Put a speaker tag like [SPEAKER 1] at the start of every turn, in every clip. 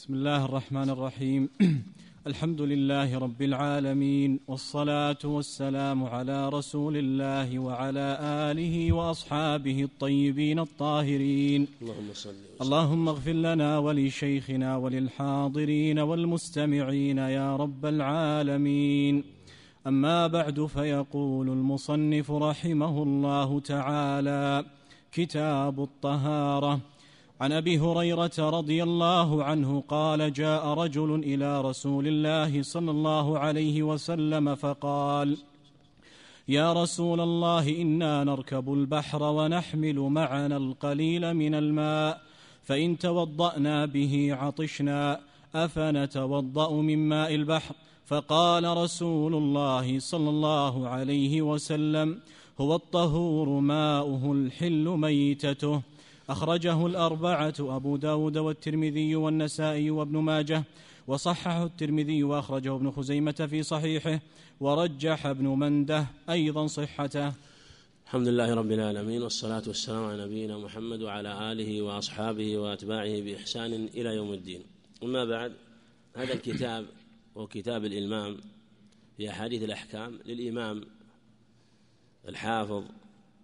[SPEAKER 1] بسم الله الرحمن الرحيم. الحمد لله رب العالمين، والصلاة والسلام على رسول الله وعلى آله وأصحابه الطيبين الطاهرين. اللهم اغفر لنا ولشيخنا وللحاضرين والمستمعين يا رب العالمين. أما بعد، فيقول المصنف رحمه الله تعالى: كتاب الطهارة. عن أبي هريرة رضي الله عنه قال: جاء رجل إلى رسول الله صلى الله عليه وسلم فقال: يا رسول الله، إنا نركب البحر ونحمل معنا القليل من الماء، فإن توضأنا به عطشنا، أفنتوضأ من ماء البحر؟ فقال رسول الله صلى الله عليه وسلم: هو الطهور ماؤه الحل ميتته. أخرجه الأربعة: أبو داود والترمذي والنسائي وابن ماجه، وصححه الترمذي وأخرجه ابن خزيمة في صحيحه، ورجح ابن منده أيضا صحته.
[SPEAKER 2] الحمد لله رب العالمين، والصلاة والسلام على نبينا محمد وعلى آله وأصحابه وأتباعه بإحسان إلى يوم الدين. أما بعد، هذا الكتاب هو كتاب الإلمام في أحاديث الأحكام للإمام الحافظ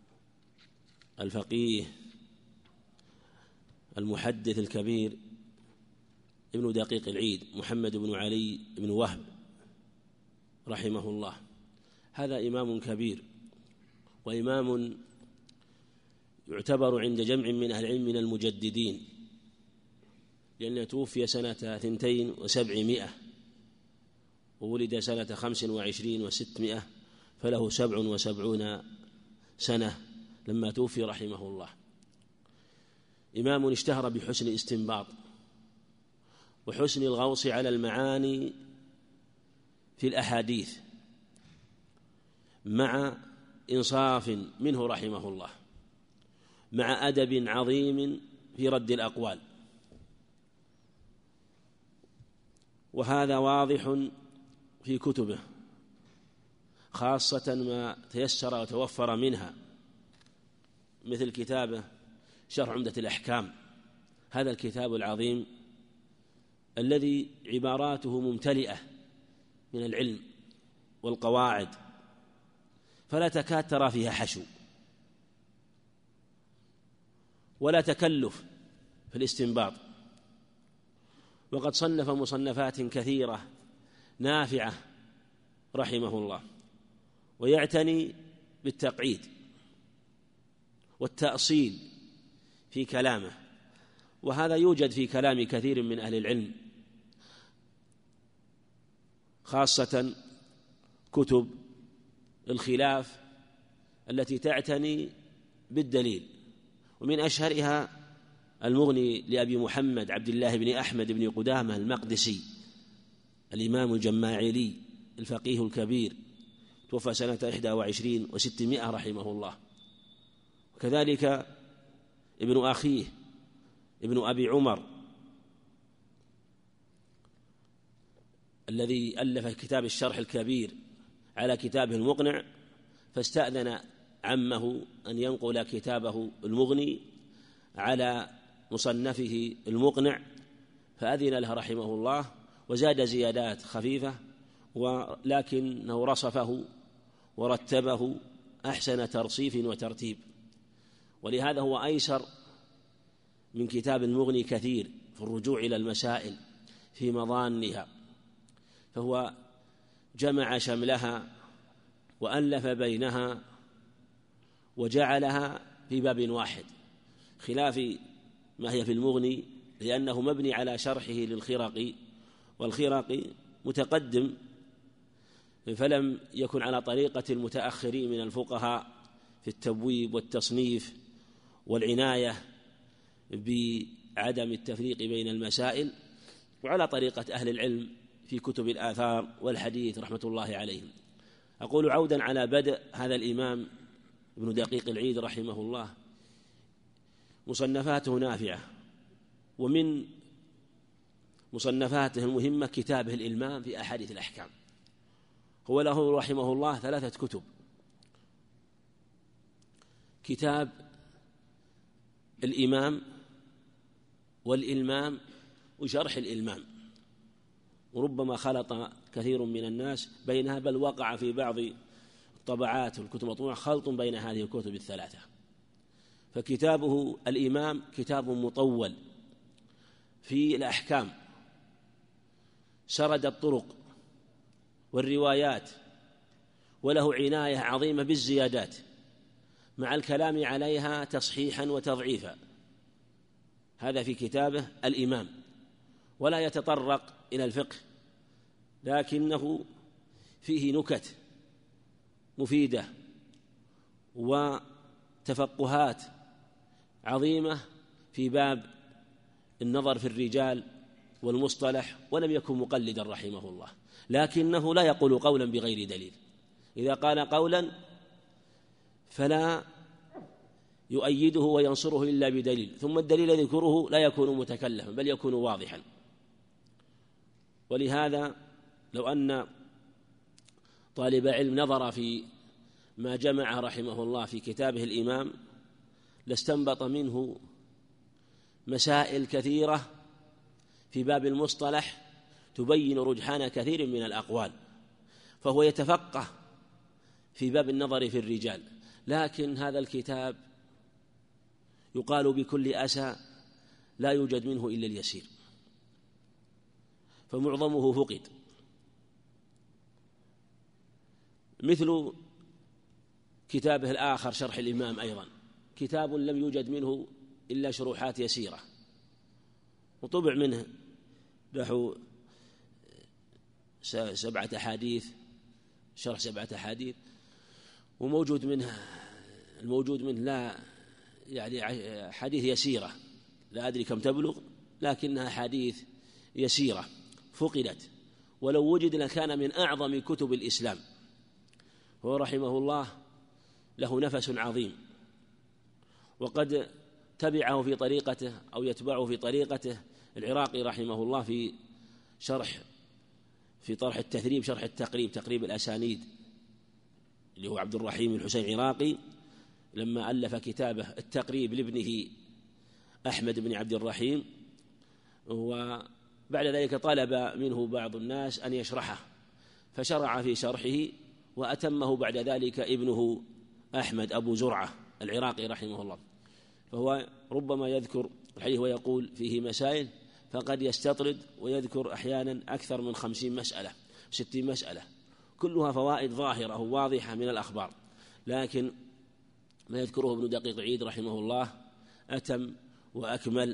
[SPEAKER 2] الفقيه المحدث الكبير ابن دقيق العيد محمد بن علي بن وهب رحمه الله. هذا إمام كبير، وإمام يعتبر عند جمع من أهل العلم من المجددين، لأنه توفي سنة 72 وولد سنة 25 و600، فله 77 سنة لما توفي رحمه الله. إمام اشتهر بحسن الاستنباط وحسن الغوص على المعاني في الأحاديث، مع إنصاف منه رحمه الله، مع أدب عظيم في رد الأقوال. وهذا واضح في كتبه، خاصة ما تيسر وتوفر منها، مثل كتابه شرح عمدة الأحكام. هذا الكتاب العظيم الذي عباراته ممتلئة من العلم والقواعد، فلا تكاد ترى فيها حشو ولا تكلف في الاستنباط. وقد صنف مصنفات كثيرة نافعة رحمه الله، ويعتني بالتقعيد والتأصيل في كلامه، وهذا يوجد في كلام كثير من أهل العلم، خاصة كتب الخلاف التي تعتني بالدليل، ومن أشهرها المغني لأبي محمد عبد الله بن أحمد بن قدامة المقدسي الإمام الجماعيلي الفقيه الكبير، توفى سنة 21 و600 رحمه الله. وكذلك ابن أخيه ابن أبي عمر الذي ألف كتاب الشرح الكبير على كتابه المقنع، فاستأذن عمه أن ينقل كتابه المغني على مصنفه المقنع، فأذن له رحمه الله، وزاد زيادات خفيفة، ولكنه رصفه ورتبه أحسن ترصيف وترتيب. ولهذا هو أيسر من كتاب المغني كثير في الرجوع إلى المسائل في مظانها، فهو جمع شملها وألف بينها وجعلها في باب واحد، خلاف ما هي في المغني، لأنه مبني على شرحه للخرقي، والخرقي متقدم، فلم يكن على طريقة المتأخرين من الفقهاء في التبويب والتصنيف والعناية بعدم التفريق بين المسائل، وعلى طريقة أهل العلم في كتب الآثار والحديث رحمة الله عليهم. أقول عودا على بدء هذا الإمام ابن دقيق العيد رحمه الله، مصنفاته نافعة، ومن مصنفاته المهمة كتابه الإلمام في أحاديث الأحكام. هو له رحمه الله 3 كتب: كتاب الإمام والإلمام وشرح الإلمام، وربما خلط كثير من الناس بينها، بل وقع في بعض الطبعات والكتب المطبوعة خلط بين هذه الكتب الثلاثة. فكتابه الإمام كتاب مطول في الأحكام، سرد الطرق والروايات، وله عناية عظيمة بالزيادات مع الكلام عليها تصحيحا وتضعيفا. هذا في كتابه الإمام، ولا يتطرق إلى الفقه، لكنه فيه نكت مفيدة وتفقهات عظيمة في باب النظر في الرجال والمصطلح، ولم يكن مقلدا رحمه الله، لكنه لا يقول قولا بغير دليل. إذا قال قولا فلا يؤيده وينصره إلا بدليل، ثم الدليل يذكره لا يكون متكلفا بل يكون واضحا. ولهذا لو أن طالب علم نظر في ما جمع رحمه الله في كتابه الإمام لاستنبط منه مسائل كثيرة في باب المصطلح تبين رجحان كثير من الأقوال، فهو يتفقه في باب النظر في الرجال. لكن هذا الكتاب يقال بكل أسى لا يوجد منه إلا اليسير، فمعظمه فقد، مثل كتابه الآخر شرح الإمام، أيضا كتاب لم يوجد منه إلا شروحات يسيرة، وطبع منه نحو 7 أحاديث، شرح 7 أحاديث، وموجود منه الموجود منه لا يعني حديث يسيرة، لا أدري كم تبلغ، لكنها حديث يسيرة فقدت، ولو وجد لكان من أعظم كتب الإسلام. هو رحمه الله له نفس عظيم، وقد تبعه في طريقته أو يتبعه في طريقته العراقي رحمه الله في طرح التثريب شرح التقريب، تقريب الأسانيد، اللي هو عبد الرحيم الحسين العراقي، لما ألف كتابه التقريب لابنه أحمد بن عبد الرحيم، وبعد ذلك طلب منه بعض الناس أن يشرحه، فشرع في شرحه وأتمه بعد ذلك ابنه أحمد أبو زرعة العراقي رحمه الله. فهو ربما يذكر الحديث ويقول فيه مسائل، فقد يستطرد ويذكر أحيانا أكثر من 50 مسألة 60 مسألة، كلها فوائد ظاهرة واضحة من الأخبار، لكن ما يذكره ابن دقيق العيد رحمه الله أتم وأكمل.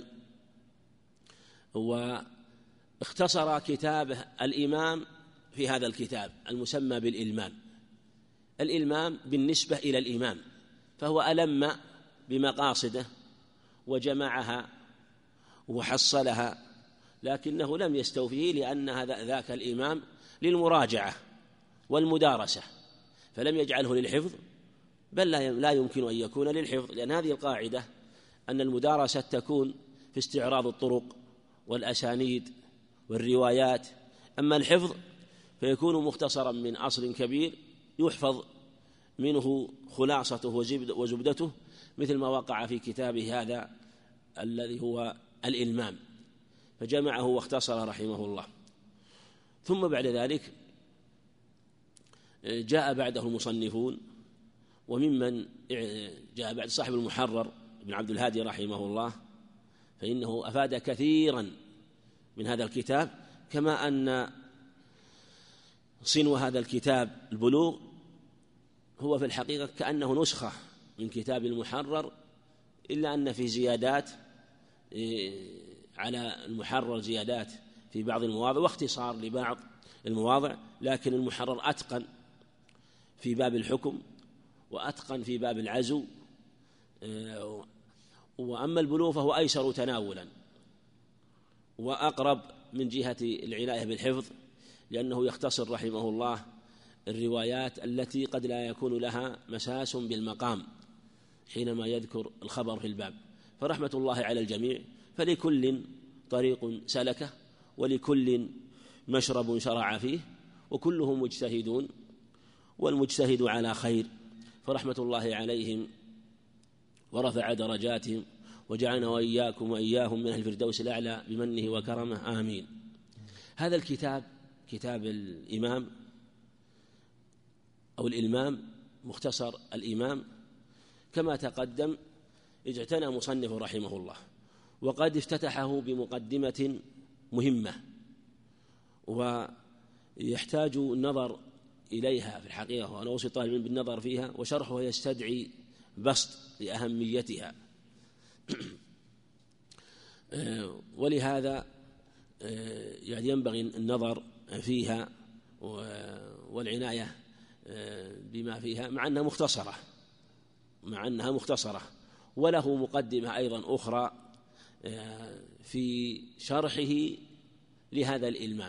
[SPEAKER 2] واختصر كتابه الإمام في هذا الكتاب المسمى بالإلمام. الإلمام بالنسبة إلى الإمام، فهو ألم بمقاصده وجمعها وحصلها، لكنه لم يستوفيه، لأن ذاك الإمام للمراجعة والمدارسة، فلم يجعله للحفظ، بل لا يمكن أن يكون للحفظ، لأن هذه القاعدة أن المدارسة تكون في استعراض الطرق والأسانيد والروايات، أما الحفظ فيكون مختصرا من أصل كبير يحفظ منه خلاصته وزبدته، مثل ما وقع في كتابه هذا الذي هو الإلمام، فجمعه واختصر رحمه الله. ثم بعد ذلك جاء بعده المصنفون، وممن جاء بعد صاحب المحرر ابن عبد الهادي رحمه الله، فإنه أفاد كثيرا من هذا الكتاب، كما أن صنو هذا الكتاب البلوغ هو في الحقيقة كأنه نسخة من كتاب المحرر، إلا أن في زيادات على المحرر، زيادات في بعض المواضع واختصار لبعض المواضع، لكن المحرر أتقن في باب الحكم وأتقن في باب العزو، وأما البلوغ فهو أيسر تناولا وأقرب من جهة العناية بالحفظ، لأنه يختصر رحمه الله الروايات التي قد لا يكون لها مساس بالمقام حينما يذكر الخبر في الباب. فرحمة الله على الجميع، فلكل طريق سلكه ولكل مشرب شرع فيه، وكلهم مجتهدون، والمجتهد على خير، فرحمة الله عليهم ورفع درجاتهم وجعلنا وإياكم وإياهم من أهل الفردوس الأعلى بمنه وكرمه آمين. هذا الكتاب كتاب الإمام أو الإلمام، مختصر الإمام، كما تقدم اجتنى مصنف رحمه الله، وقد افتتحه بمقدمة مهمة ويحتاج النظر إليها في الحقيقة، وأنا أوصي طالبين بالنظر فيها، وشرحها يستدعي بسط لأهميتها. ولهذا يعني ينبغي النظر فيها والعناية بما فيها، مع أنها مختصرة، وله مقدمة أيضا أخرى في شرحه لهذا الإلمام.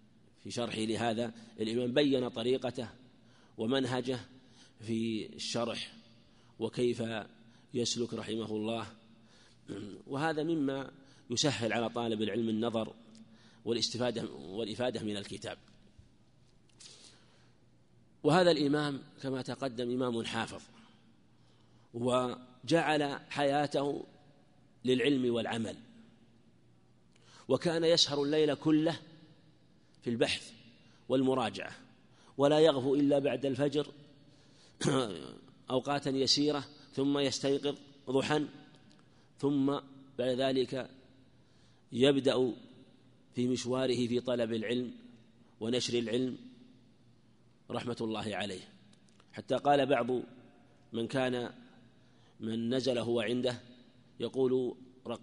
[SPEAKER 2] بين طريقته ومنهجه في الشرح وكيف يسلك رحمه الله، وهذا مما يسهل على طالب العلم النظر والإفادة من الكتاب. وهذا الإمام كما تقدم إمام حافظ، وجعل حياته للعلم والعمل، وكان يسهر الليل كله في البحث والمراجعة، ولا يغفو إلا بعد الفجر أوقاتا يسيرة، ثم يستيقظ ضحى، ثم بعد ذلك يبدأ في مشواره في طلب العلم ونشر العلم رحمة الله عليه، حتى قال بعض من نزل هو عنده يقول: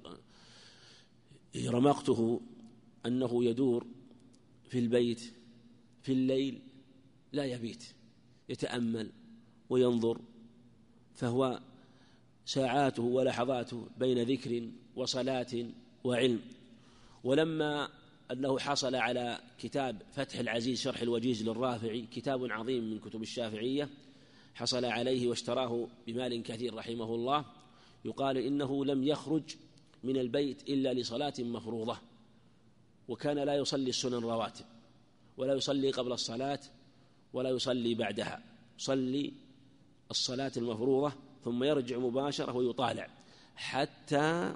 [SPEAKER 2] رمقته أنه يدور في البيت في الليل لا يبيت، يتأمل وينظر، فهو ساعاته ولحظاته بين ذكر وصلاة وعلم. ولما أنه حصل على كتاب فتح العزيز شرح الوجيز للرافعي، كتاب عظيم من كتب الشافعية، حصل عليه واشتراه بمال كثير رحمه الله، يقال إنه لم يخرج من البيت إلا لصلاة مفروضة، وكان لا يصلي السنن رواتب، ولا يصلي قبل الصلاة ولا يصلي بعدها، يصلي الصلاة المفروضة ثم يرجع مباشرة ويطالع حتى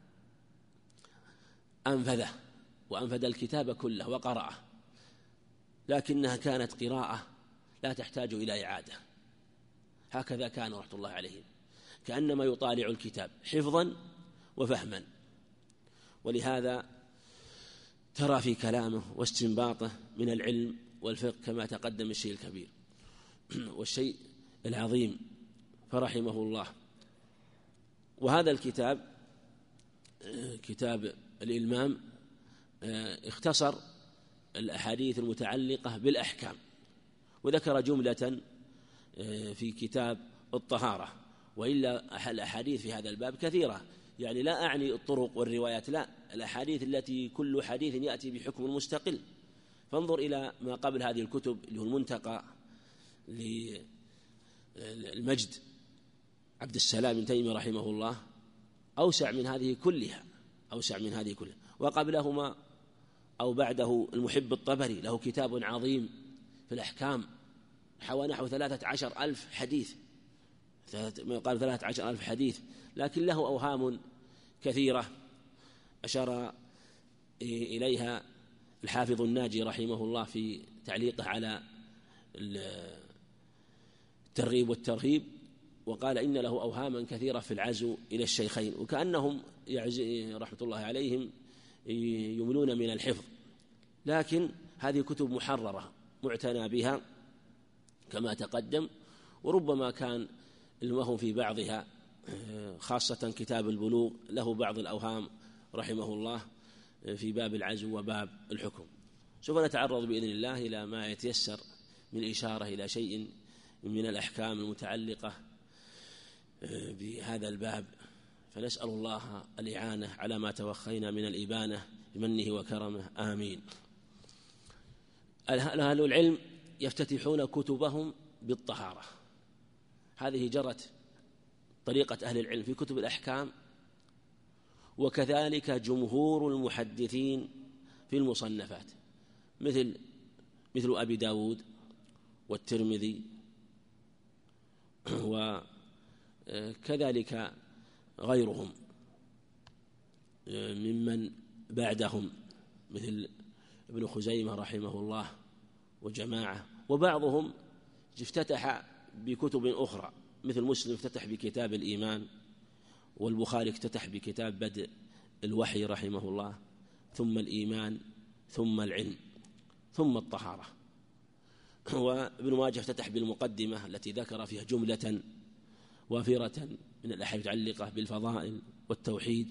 [SPEAKER 2] أنفذه، وأنفذ الكتاب كله وقرأه، لكنها كانت قراءة لا تحتاج إلى إعادة. هكذا كان رحمة الله عليه، كأنما يطالع الكتاب حفظا وفهما. ولهذا ترى في كلامه واستنباطه من العلم والفقه كما تقدم الشيء الكبير والشيء العظيم، فرحمه الله. وهذا الكتاب كتاب الإلمام اختصر الأحاديث المتعلقة بالأحكام، وذكر جملة في كتاب الطهارة، وإلا الأحاديث في هذا الباب كثيرة، يعني لا أعني الطرق والروايات، لا، الأحاديث التي كل حديث يأتي بحكم مستقل. فانظر إلى ما قبل هذه الكتب اللي هو المنتقى للمجد عبد السلام بن تيمية رحمه الله، أوسع من هذه كلها، وقبلهما أو بعده المحب الطبري له كتاب عظيم في الأحكام، حوى نحو 13,000 حديث، ما يقال 13,000 حديث، لكن له أوهام كثيرة أشار إليها الحافظ الناجي رحمه الله في تعليقه على الترغيب والترهيب، وقال إن له أوهاما كثيرة في العزو إلى الشيخين، وكأنهم رحمة الله عليهم يملون من الحفظ، لكن هذه كتب محررة معتنى بها كما تقدم، وربما كان الوهم في بعضها، خاصة كتاب البلوغ له بعض الأوهام رحمه الله في باب العزو وباب الحكم. سوف نتعرض بإذن الله إلى ما يتيسر من إشارة إلى شيء من الأحكام المتعلقة بهذا الباب، فنسأل الله الإعانة على ما توخينا من الإبانة بمنه وكرمه آمين. أهل العلم يفتتحون كتبهم بالطهارة، هذه جرت طريقة أهل العلم في كتب الأحكام، وكذلك جمهور المحدثين في المصنفات مثل أبي داود والترمذي، وكذلك غيرهم ممن بعدهم مثل ابن خزيمة رحمه الله وجماعة، وبعضهم افتتح بكتب أخرى مثل مسلم افتتح بكتاب الإيمان، والبخاري افتتح بكتاب بدء الوحي رحمه الله، ثم الإيمان، ثم العلم، ثم الطهارة. وابن ماجه افتتح بالمقدمة التي ذكر فيها جملة وافرة من الأحاديث المتعلقة بالفضائل والتوحيد.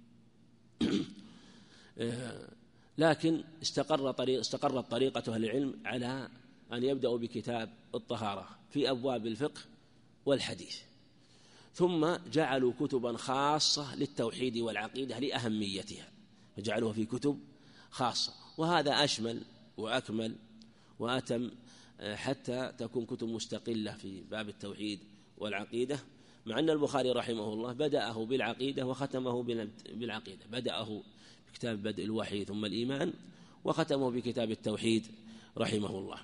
[SPEAKER 2] لكن استقرت طريقة أهل العلم على أن يبدأوا بكتاب الطهارة في أبواب الفقه والحديث، ثم جعلوا كتبا خاصة للتوحيد والعقيدة لأهميتها، فجعلوها في كتب خاصة، وهذا أشمل وأكمل وأتم حتى تكون كتب مستقلة في باب التوحيد والعقيدة، مع أن البخاري رحمه الله بدأه بالعقيدة وختمه بالعقيدة، بدأه بكتاب بدء الوحي ثم الإيمان، وختمه بكتاب التوحيد رحمه الله.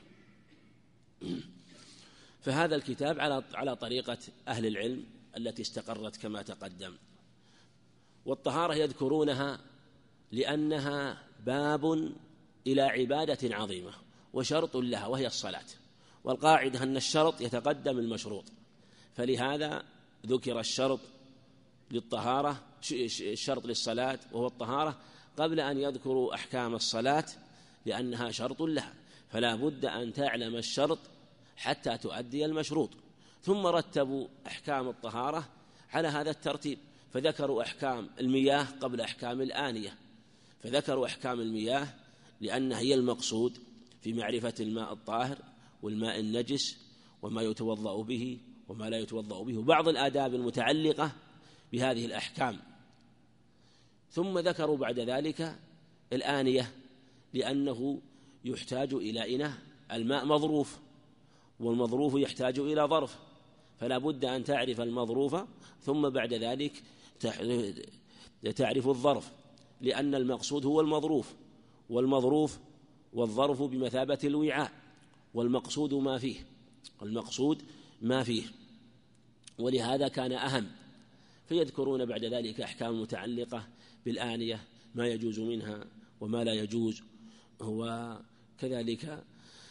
[SPEAKER 2] فهذا الكتاب على طريقة أهل العلم التي استقرت كما تقدم. والطهارة يذكرونها لأنها باب إلى عبادة عظيمة وشرط لها وهي الصلاة، والقاعدة أن الشرط يتقدم المشروط، فلهذا ذكر الشرط للطهارة، الشرط للصلاة وهو الطهارة، قبل أن يذكروا أحكام الصلاة لأنها شرط لها، فلا بد أن تعلم الشرط حتى تؤدي المشروط. ثم رتبوا أحكام الطهارة على هذا الترتيب، فذكروا أحكام المياه قبل أحكام الآنية، فذكروا أحكام المياه لأنها هي المقصود في معرفة الماء الطاهر والماء النجس وما يتوضأ به وما لا يتوضأ به، وبعض الآداب المتعلقة بهذه الأحكام. ظم ذكروا بعد ذلك الآنية لأنه يحتاج إلى إناء، الماء مظروف، والمظروف يحتاج إلى ظرف، فلا بد أن تعرف المظروف ثم بعد ذلك تعرف الظرف، لأن المقصود هو المظروف، والمظروف والظرف بمثابة الوعاء، والمقصود ما فيه، المقصود ما فيه، ولهذا كان أهم. فيذكرون بعد ذلك أحكام متعلقة بالآنية، ما يجوز منها وما لا يجوز، وكذلك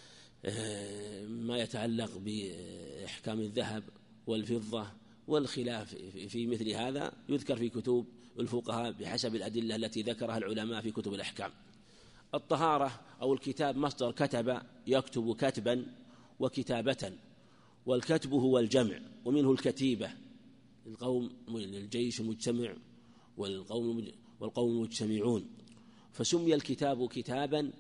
[SPEAKER 2] ما يتعلق بأحكام الذهب والفضة، والخلاف في مثل هذا يذكر في كتب الفقهاء بحسب الأدلة التي ذكرها العلماء في كتب الأحكام. الطهارة أو الكتاب مصدر كتب يكتب كتبا وكتابة، والكتب هو الجمع، ومنه الكتيبة، القوم الجيش المجتمع والقوم المجتمعون، فسمي الكتاب كتابا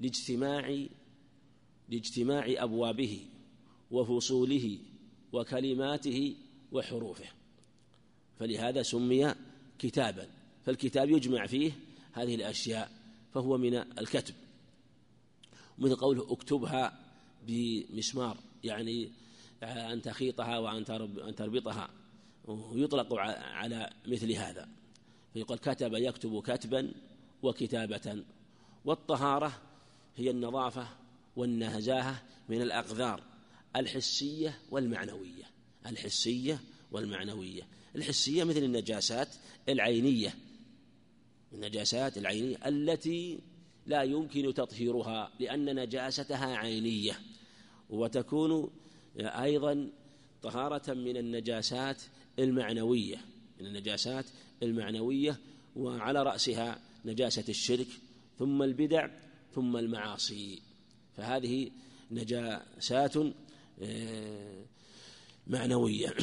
[SPEAKER 2] لاجتماع أبوابه وفصوله وكلماته وحروفه، فلهذا سمي كتابا. فالكتاب يجمع فيه هذه الأشياء، فهو من الكتب، مثل قوله اكتبها بمسمار، يعني أن تخيطها وأن تربطها، ويطلق على مثل هذا، فيقول كتب يكتب كتبا وكتابة. والطهارة هي النظافة والنزاهة من الأقذار الحسية والمعنوية، الحسية والمعنوية. الحسية مثل النجاسات العينية، النجاسات العينية التي لا يمكن تطهيرها لأن نجاستها عينية، وتكون أيضا طهارة من النجاسات المعنوية، من النجاسات المعنوية، وعلى رأسها نجاسة الشرك ثم البدع ثم المعاصي، فهذه نجاسات معنوية.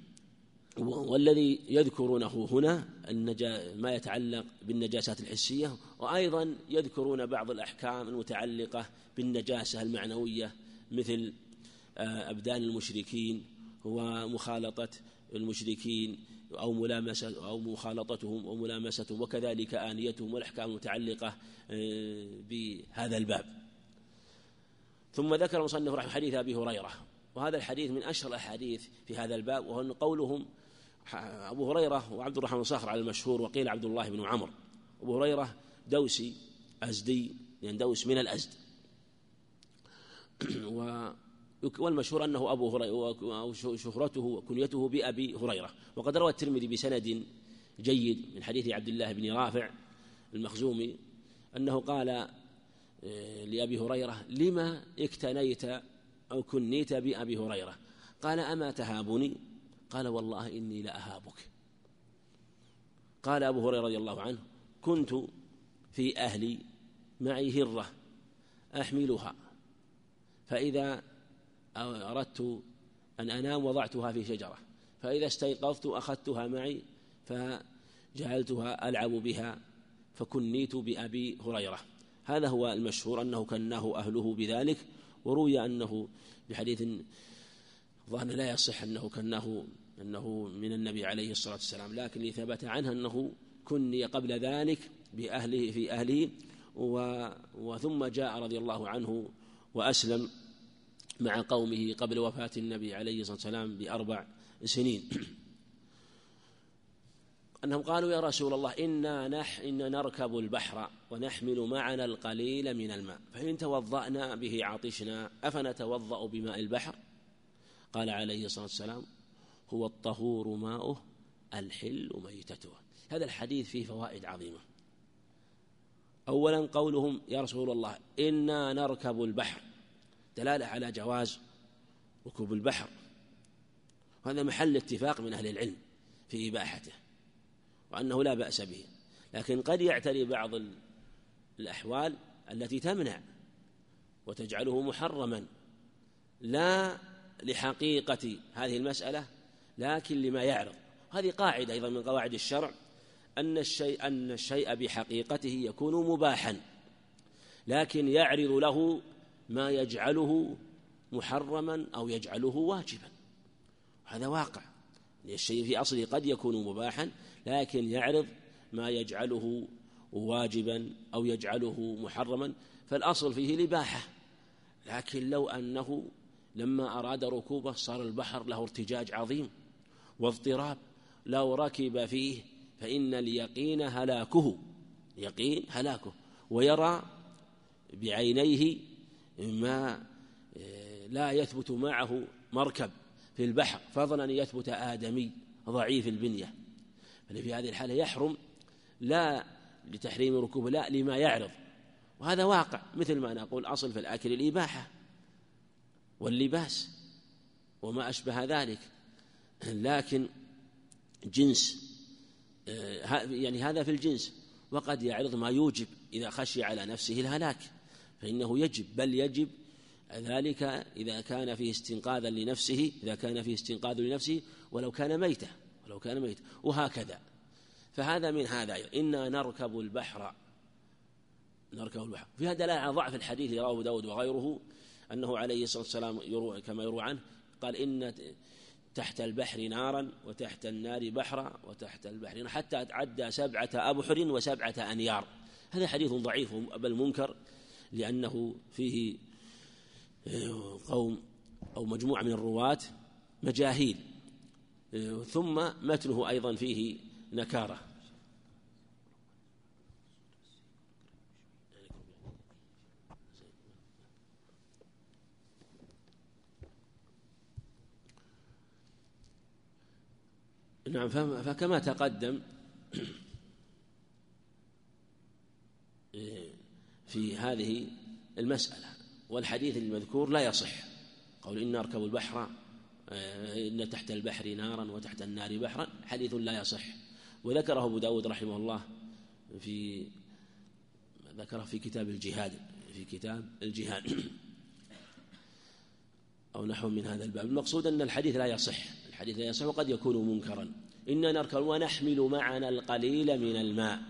[SPEAKER 2] والذي يذكرونه هنا ما يتعلق بالنجاسات الحسية، وأيضا يذكرون بعض الأحكام المتعلقة بالنجاسة المعنوية مثل أبدان المشركين ومخالطة المشركين أو مخالطتهم أو ملامستهم، وكذلك آنيتهم، والأحكام المتعلقة بهذا الباب. ثم ذكر المصنف رحمه حديث أبي هريرة، وهذا الحديث من أشهر الأحاديث في هذا الباب، وهو قولهم أبو هريرة وعبد الرحمن بن صخر على المشهور، وقيل عبد الله بن عمرو. أبو هريرة دوسي أزدي، يعني دوس من الأزد، والمشهور أنه أبو هريرة، أو شهرته وكنيته بأبي هريرة. وقد روى الترمذي بسند جيد من حديث عبد الله بن رافع المخزومي أنه قال لأبي هريرة: لما اكتنيت أو كنيت بأبي هريرة؟ قال: أما تهابني؟ قال: والله إني لأهابك. قال أبو هريرة رضي الله عنه: كنت في أهلي معي هرة أحملها، فإذا أردت أن أنام وضعتها في شجرة، فإذا استيقظت أخذتها معي فجعلتها ألعب بها، فكنيت بأبي هريرة. هذا هو المشهور أنه كناه أهله بذلك. وروي أنه بحديث ظاهر لا يصح أنه كناه أنه من النبي عليه الصلاة والسلام، لكن لثبت عنه أنه كني قبل ذلك بأهله في أهله، وثم جاء رضي الله عنه وأسلم مع قومه قبل وفاة النبي عليه الصلاة والسلام ب4 سنين. أنهم قالوا: يا رسول الله، إنا نركب البحر ونحمل معنا القليل من الماء، فإن توضأنا به عطشنا أفنتوضأ بماء البحر؟ قال عليه الصلاة والسلام: هو الطهور ماؤه الحل ميتته. هذا الحديث فيه فوائد عظيمة. أولا قولهم: يا رسول الله، إنا نركب البحر، دلالة على جواز ركوب البحر، وهذا محل اتفاق من أهل العلم في إباحته وأنه لا بأس به. لكن قد يعتري بعض الأحوال التي تمنع وتجعله محرما، لا لحقيقة هذه المسألة لكن لما يعرض. هذه قاعدة أيضا من قواعد الشرع، أن الشيء بحقيقته يكون مباحا، لكن يعرض له ما يجعله محرما أو يجعله واجبا. هذا واقع، الشيء في أصله قد يكون مباحا لكن يعرض ما يجعله واجبا أو يجعله محرما، فالأصل فيه الإباحة. لكن لو أنه لما أراد ركوبه صار البحر له ارتجاج عظيم واضطراب، لو ركب فيه فإن اليقين هلاكه، يقين هلاكه، ويرى بعينيه ما لا يثبت معه مركب في البحر، فضلا أن يثبت آدمي ضعيف البنية. ففي هذه الحالة يحرم، لا لتحريم ركوبه، لا لما يعرض. وهذا واقع، مثل ما نقول أصل في الأكل الإباحة واللباس وما أشبه ذلك، لكن جنس يعني هذا في الجنس، وقد يعرض ما يوجب إذا خشي على نفسه الهلاك فإنه يجب، بل يجب ذلك إذا كان فيه استنقاذا لنفسه، إذا كان فيه استنقاذ لنفسه ولو كان ميتا، وهكذا. فهذا من هذا، إنا نركب البحر. في هذا دلالة على ضعف الحديث، رواه أبو داود وغيره، أنه عليه الصلاة والسلام كما يروى عنه قال: إن تحت البحر نارا وتحت النار بحرا وتحت البحر نار، حتى عد 7 أبحر و7 أنيار. هذا حديث ضعيف بل منكر، لأنه فيه قوم أو مجموعة من الرواة مجاهيل، ثم متنه أيضا فيه نكارة. نعم. فكما تقدم في هذه المسألة، والحديث المذكور لا يصح، قول إن أركب البحر، إن تحت البحر نارا وتحت النار بحرا، حديث لا يصح. وذكره أبو داود رحمه الله ذكره في كتاب الجهاد أو نحو من هذا الباب. المقصود أن الحديث لا يصح وقد يكون منكرا. إننا نركب ونحمل معنا القليل من الماء،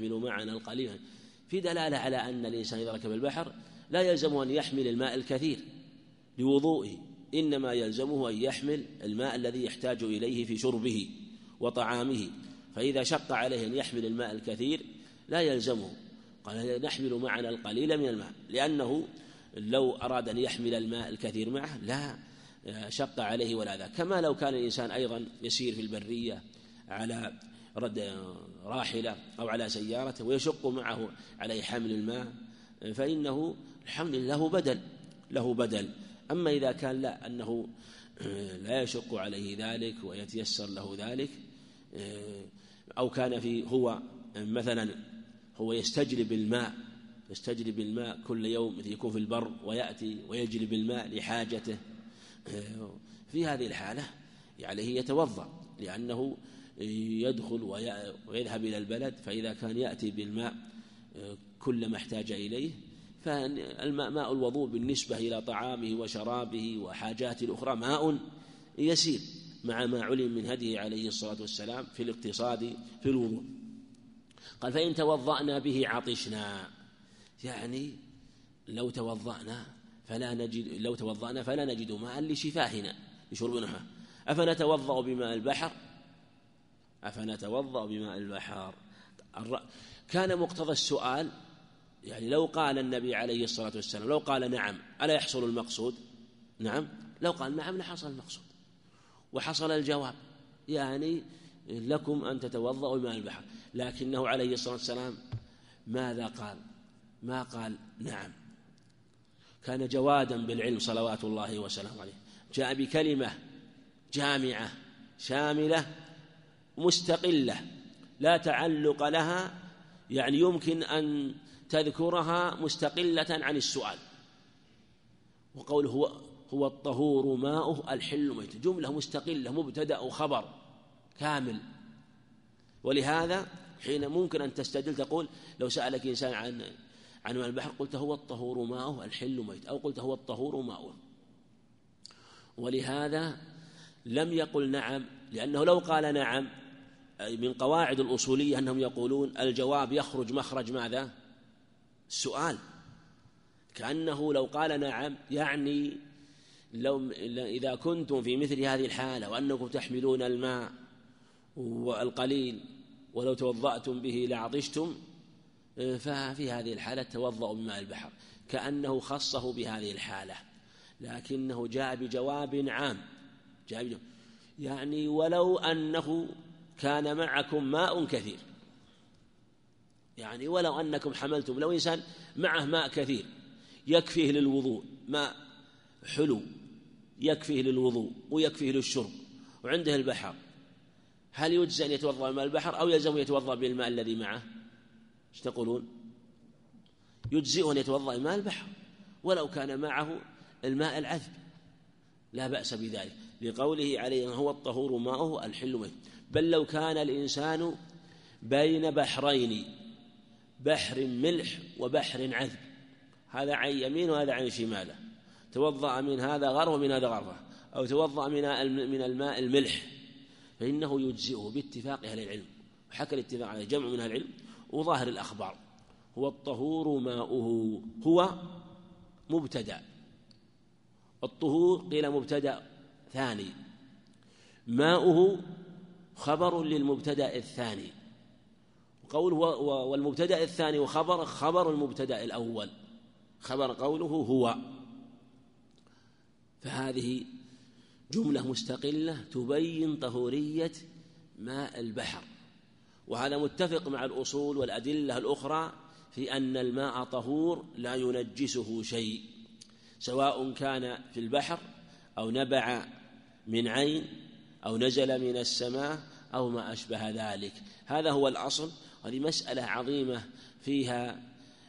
[SPEAKER 2] في دلالة على أن الإنسان إذا ركب البحر لا يلزمه أن يحمل الماء الكثير لوضوئه، إنما يلزمه أن يحمل الماء الذي يحتاج إليه في شربه وطعامه. فإذا شق عليه أن يحمل الماء الكثير لا يلزمه، قال: نحمل معنا القليل من الماء، لأنه لو أراد أن يحمل الماء الكثير معه لا شق عليه ولا ذا. كما لو كان الإنسان أيضا يسير في البرية على راحلة أو على سيارة ويشق معه عليه حمل الماء، فإنه الحمل له بدل. أما إذا كان لا، أنه لا يشق عليه ذلك ويتيسر له ذلك، أو كان في هو مثلا هو يستجلب الماء كل يوم، مثل يكون في البر ويأتي ويجلب الماء لحاجته، في هذه الحالة عليه يتوضأ، لأنه يدخل ويذهب إلى البلد، فإذا كان يأتي بالماء كل ما احتاج إليه، فالماء ماء الوضوء بالنسبة إلى طعامه وشرابه وحاجاته الأخرى ماء يسير، مع ما علم من هديه عليه الصلاة والسلام في الاقتصاد في الوضوء. قال فإن توضأنا به عطشنا، يعني لو توضأنا فلا نجد ماء لشفاهنا لشربنا، أفنتوضأ بماء البحر؟ كان مقتضى السؤال، يعني لو قال النبي عليه الصلاة والسلام لو قال نعم ألا يحصل المقصود؟ نعم، لو قال نعم لحصل المقصود وحصل الجواب، يعني لكم أن تتوضأوا بماء البحر. لكنه عليه الصلاة والسلام ماذا قال؟ ما قال نعم، كان جوادا بالعلم صلوات الله وسلامه عليه، جاء بكلمة جامعة شاملة مستقلة لا تعلق لها، يعني يمكن أن تذكرها مستقلة عن السؤال. وقول هو الطهور ماؤه الحل ميته، جملة مستقلة مبتدأ وخبر كامل. ولهذا حين ممكن أن تستدل تقول لو سألك إنسان عن ماء البحر قلت هو الطهور ماؤه الحل ميت، أو قلت هو الطهور ماؤه. ولهذا لم يقل نعم، لأنه لو قال نعم من قواعد الأصولية أنهم يقولون الجواب يخرج مخرج ماذا؟ السؤال. كأنه لو قال نعم يعني إذا كنتم في مثل هذه الحالة وأنكم تحملون الماء والقليل ولو توضأتم به لعطشتم، ففي هذه الحالة توضأوا بماء البحر، كأنه خصه بهذه الحالة. لكنه جاء بجواب عام، يعني ولو أنه كان معكم ماء كثير، يعني ولو أنكم حملتم، لو إنسان معه ماء كثير يكفيه للوضوء، ماء حلو يكفيه للوضوء ويكفيه للشرب، وعنده البحر، هل يجزي أن يتوضأ بماء البحر أو يلزم يتوضأ بالماء الذي معه؟ ايش تقولون؟ يجزئ أن يتوضأ بماء البحر ولو كان معه الماء العذب، لا بأس بذلك، لقوله عليه هو الطهور ماؤه الحل ميت. بل لو كان الإنسان بين بحرين، بحر ملح وبحر عذب، هذا عن يمين وهذا عن شماله، توضأ من هذا غرفة ومن هذا غرفة، أو توضأ من الماء الملح، فإنه يجزئه باتفاق أهل العلم. وحكى الاتفاق على جمع من أهل العلم وظاهر الأخبار. هو الطهور ماؤه، هو مبتدأ، الطهور قيل مبتدأ ثاني، ماؤه خبر للمبتدأ الثاني، قوله والمبتدأ الثاني وخبر خبر المبتدأ الأول، خبر قوله هو، فهذه جملة مستقلة تبين طهورية ماء البحر. وهذا متفق مع الأصول والأدلة الأخرى في أن الماء طهور لا ينجسه شيء، سواء كان في البحر أو نبع من عين أو نزل من السماء أو ما أشبه ذلك. هذا هو الأصل. هذه مسألة عظيمة فيها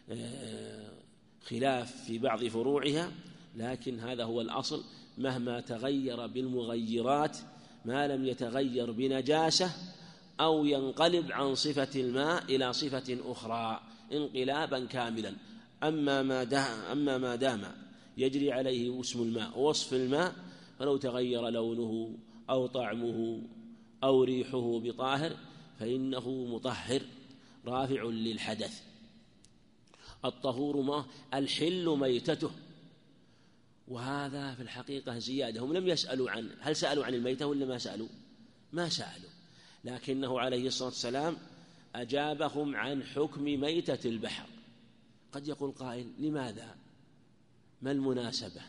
[SPEAKER 2] خلاف في بعض فروعها، لكن هذا هو الأصل، مهما تغير بالمغيرات ما لم يتغير بنجاسة أو ينقلب عن صفة الماء إلى صفة أخرى انقلابا كاملا. أما ما دام يجري عليه اسم الماء ووصف الماء، فلو تغير لونه أو طعمه أو ريحه بطاهر فإنه مطهر رافع للحدث. الطهور ما الحل ميتته، وهذا في الحقيقة زيادة. هم لم يسألوا عن هل سألوا عن الميتة ولا ما سألوا، لكنه عليه الصلاة والسلام أجابهم عن حكم ميتة البحر. قد يقول قائل لماذا؟ ما المناسبة؟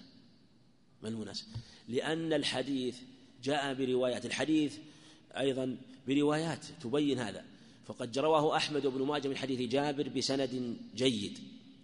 [SPEAKER 2] لأن الحديث جاء بروايات، الحديث أيضا بروايات تبين هذا. فقد رواه أحمد وابن ماجه من حديث جابر بسند جيد،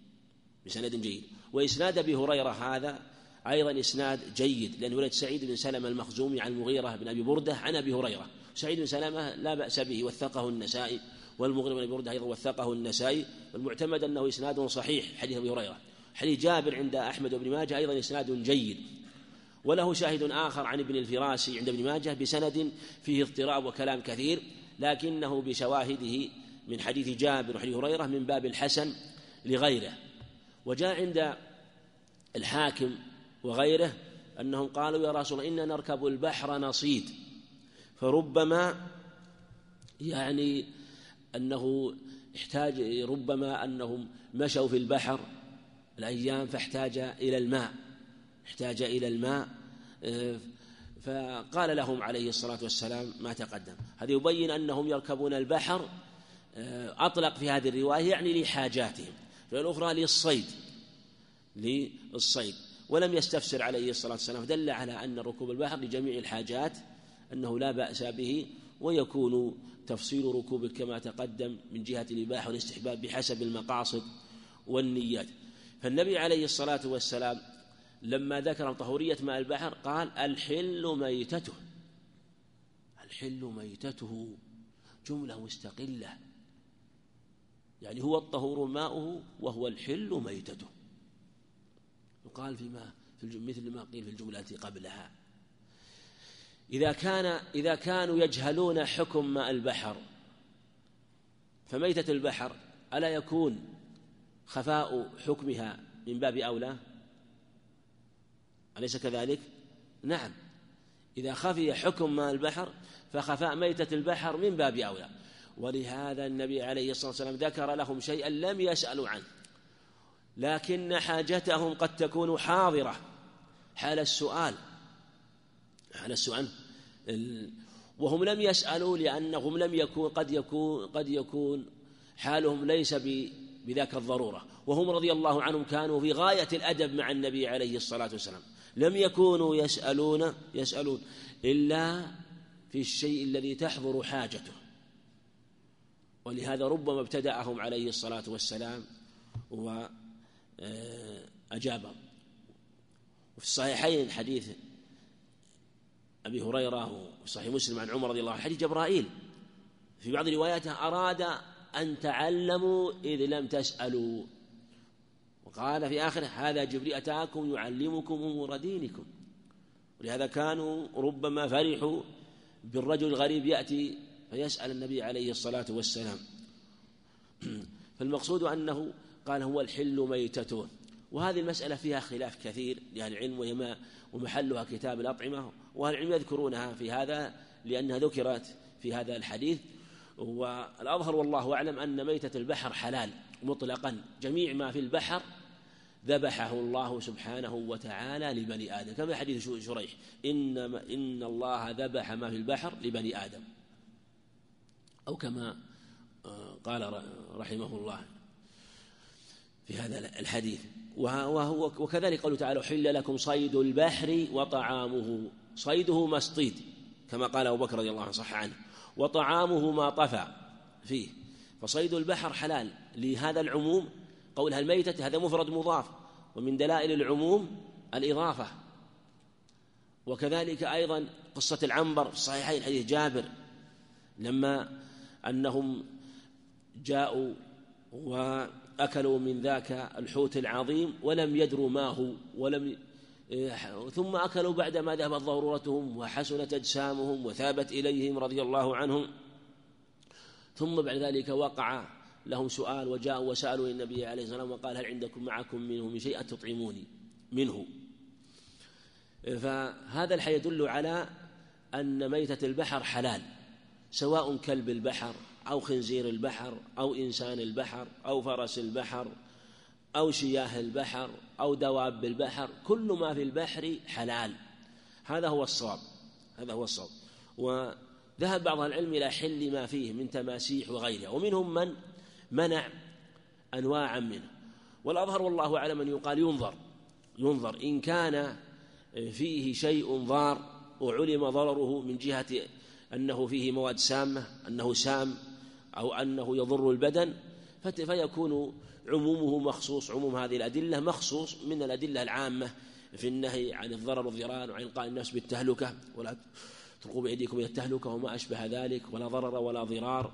[SPEAKER 2] وإسناد أبي هريرة هذا أيضا إسناد جيد، لأنه ولد سعيد بن سلمة المخزومي عن المغيرة بن أبي بردة عن أبي هريرة، سعيد بن سلامة لا بأس به، وثقه النسائي، والمغني بن برده أيضا وثقه النسائي، والمعتمد أنه إسناد صحيح حديث أبي هريرة. حديث جابر عند أحمد وابن ماجه أيضا إسناد جيد، وله شاهد آخر عن ابن الفراسي عند ابن ماجه بسند فيه اضطراب وكلام كثير، لكنه بشواهده من حديث جابر وحديث هريرة من باب الحسن لغيره. وجاء عند الحاكم وغيره أنهم قالوا يا رسول الله إننا نركب البحر نصيد، فربما يعني أنه احتاج، ربما أنهم مشوا في البحر الأيام فاحتاج إلى الماء، فقال لهم عليه الصلاة والسلام ما تقدم. هذا يبين أنهم يركبون البحر، أطلق في هذه الرواية يعني لحاجاتهم، فالأخرى للصيد، ولم يستفسر عليه الصلاة والسلام، دل على أن ركوب البحر لجميع الحاجات أنه لا بأس به، ويكون تفصيل ركوبه كما تقدم من جهة الإباحة والاستحباب بحسب المقاصد والنيات. فالنبي عليه الصلاة والسلام لما ذكر طهورية ماء البحر قال الحل ميتته جملة مستقلة، يعني هو الطهور ماؤه وهو الحل ميتته، يقال مثل ما قيل في الجملة التي قبلها. إذا كانوا يجهلون حكم ماء البحر فميتة البحر ألا يكون خفاء حكمها من باب أولى؟ أليس كذلك؟ نعم، إذا خفي حكم ماء البحر فخفاء ميتة البحر من باب أولى. ولهذا النبي عليه الصلاة والسلام ذكر لهم شيئا لم يسألوا عنه، لكن حاجتهم قد تكون حاضرة حال السؤال، وهم لم يسألوا لأنهم قد يكون حالهم ليس بذاك الضرورة، وهم رضي الله عنهم كانوا في غاية الأدب مع النبي عليه الصلاة والسلام، لم يكونوا يسألون إلا في الشيء الذي تحضر حاجته، ولهذا ربما ابتدأهم عليه الصلاة والسلام وأجابهم. وفي الصحيحين حديث أبي هريرة وفي صحيح مسلم عن عمر رضي الله عنه حديث جبرائيل في بعض رواياته أراد أن تعلموا إذ لم تسألوا، وقال في آخره هذا جبريل أتاكم يعلمكم أمور دينكم. ولهذا كانوا ربما فرحوا بالرجل الغريب يأتي فيسأل النبي عليه الصلاة والسلام. فالمقصود أنه قال هو الحل ميتته. وهذه المسألة فيها خلاف كثير لأهل العلم، ومحلها كتاب الأطعمة، وأهل العلم يذكرونها في هذا لأنها ذكرت في هذا الحديث. والأظهر والله أعلم أن ميتة البحر حلال مطلقا، جميع ما في البحر ذبحه الله سبحانه وتعالى لبني آدم، كما حديث شريح إن الله ذبح ما في البحر لبني آدم، أو كما قال رحمه الله في هذا الحديث. وكذلك قوله تعالى حل لكم صيد البحر وطعامه، صيده ما اصطيد كما قال أبو بكر رضي الله عنه صح عنه، وطعامه ما طفى فيه، فصيد البحر حلال لهذا العموم. قولها الميتة هذا مفرد مضاف، ومن دلائل العموم الإضافة. وكذلك أيضا قصة العنبر في الصحيحين حديث جابر لما أنهم جاءوا وأكلوا من ذاك الحوت العظيم ولم يدروا ما هو، ثم أكلوا بعدما ذهبت ضرورتهم وحسنت أجسامهم وثابت إليهم رضي الله عنهم، ثم بعد ذلك وقع لهم سؤال وجاءوا وسألوا النبي عليه الصلاة والسلام وقال هل عندكم معكم منه من شيء تطعموني منه. فهذا الحديث يدل على أن ميتة البحر حلال، سواء كلب البحر أو خنزير البحر أو إنسان البحر أو فرس البحر أو شياه البحر أو دواب البحر، كل ما في البحر حلال. هذا هو الصواب. وذهب بعض العلم إلى حل ما فيه من تماسيح وغيرها، ومنهم من منع أنواعا منه. والأظهر والله أعلم أن يقال ينظر إن كان فيه شيء ضار وعلم ضرره من جهة أنه فيه مواد سامة، أنه سام أو أنه يضر البدن، فيكون عمومه مخصوص، عموم هذه الأدلة مخصوص من الأدلة العامة في النهي عن الضرر والضرار وعن إلقاء الناس بالتهلكة تلقوا بأيديكم إلى التهلكة وما أشبه ذلك، ولا ضرر ولا ضرار.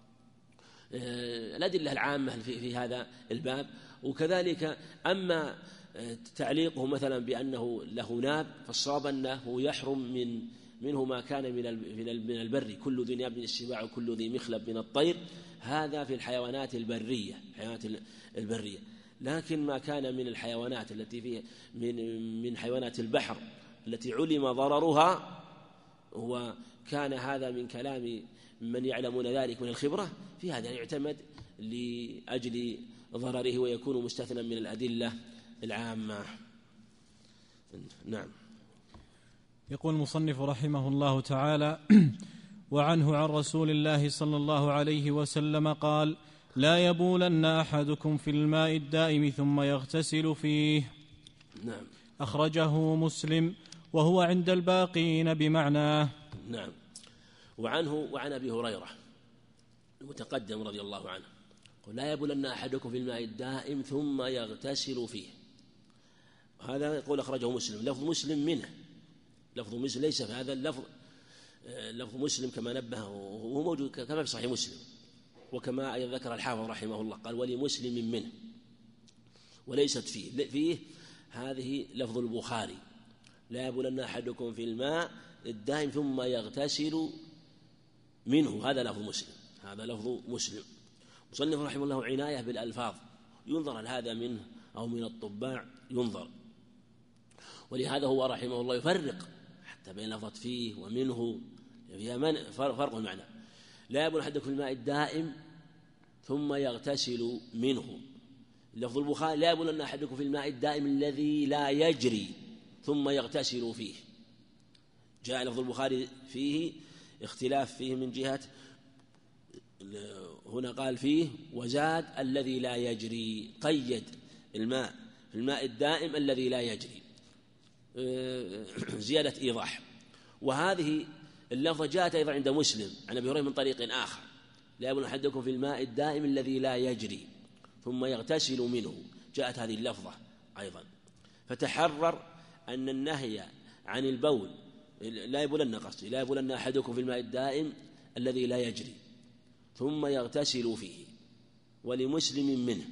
[SPEAKER 2] الأدلة العامة في هذا الباب. وكذلك أما تعليقه مثلا بأنه له ناب، فالصواب أنه يحرم منه ما كان من البر، كل ذي ناب من السباع وكل ذي مخلب من الطير، هذا في الحيوانات البرية. لكن ما كان من الحيوانات التي فيها من حيوانات البحر التي علم ضررها، وكان هذا من كلام من يعلمون ذلك من الخبرة، في هذا يعتمد لأجل ضرره ويكون مستثنى من الأدلة العامة. نعم.
[SPEAKER 1] يقول المصنف رحمه الله تعالى: وعنه عن رسول الله صلى الله عليه وسلم قال: لا يبولن أحدكم في الماء الدائم ثم يغتسل فيه.
[SPEAKER 2] نعم.
[SPEAKER 1] أخرجه مسلم وهو عند الباقين بمعناه.
[SPEAKER 2] نعم. وعنه وعن أبي هريرة المتقدم رضي الله عنه: لا يبولن أحدكم في الماء الدائم ثم يغتسل فيه. هذا يقول أخرجه مسلم، لفظ مسلم منه، لفظ مسلم ليس في هذا اللفظ، لفظ مسلم كما نبه وهو موجود كما في صحيح مسلم، وكما ذكر الحافظ رحمه الله قال: ولمسلم منه، وليست فيه هذه لفظ البخاري: لا يبولن أحدكم في الماء الدائم ثم يغتسل منه. هذا لفظ مسلم، هذا لفظ مسلم. مصنف رحمه الله عناية بالألفاظ، ينظر هل هذا منه أو من الطباع، ينظر. ولهذا هو رحمه الله يفرق حتى بين لفظة فيه ومنه، فيها فرق المعنى. لا يبول أحدكم في الماء الدائم ثم يغتسل منه. لفظ البخاري: لا يبولن أحدكم في الماء الدائم الذي لا يجري ثم يغتسل فيه. جاء لفظ البخاري فيه اختلاف فيه من جهة، هنا قال فيه وزاد الذي لا يجري، قيد الماء في الماء الدائم الذي لا يجري، زيادة إيضاح. وهذه اللفظة جاءت أيضا عند مسلم عن أبي هريرة من طريق آخر: لا يبول أحدكم في الماء الدائم الذي لا يجري ثم يغتسل منه. جاءت هذه اللفظة أيضا. فتحرر أن النهي عن البول لا يبولن أحدكم في الماء الدائم الذي لا يجري ثم يغتسل فيه، ولمسلم منه.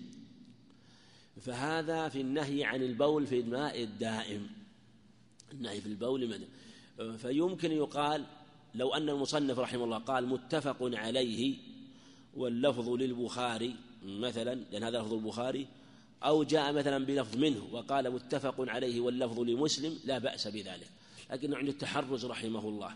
[SPEAKER 2] فهذا في النهي عن البول في الماء الدائم، النهي في البول منه. فيمكن يقال لو أن المصنف رحمه الله قال متفق عليه واللفظ للبخاري مثلا، لأن هذا لفظ البخاري، أو جاء مثلا بلفظ منه وقال متفق عليه واللفظ لمسلم، لا بأس بذلك. لكن عند التحرز رحمه الله،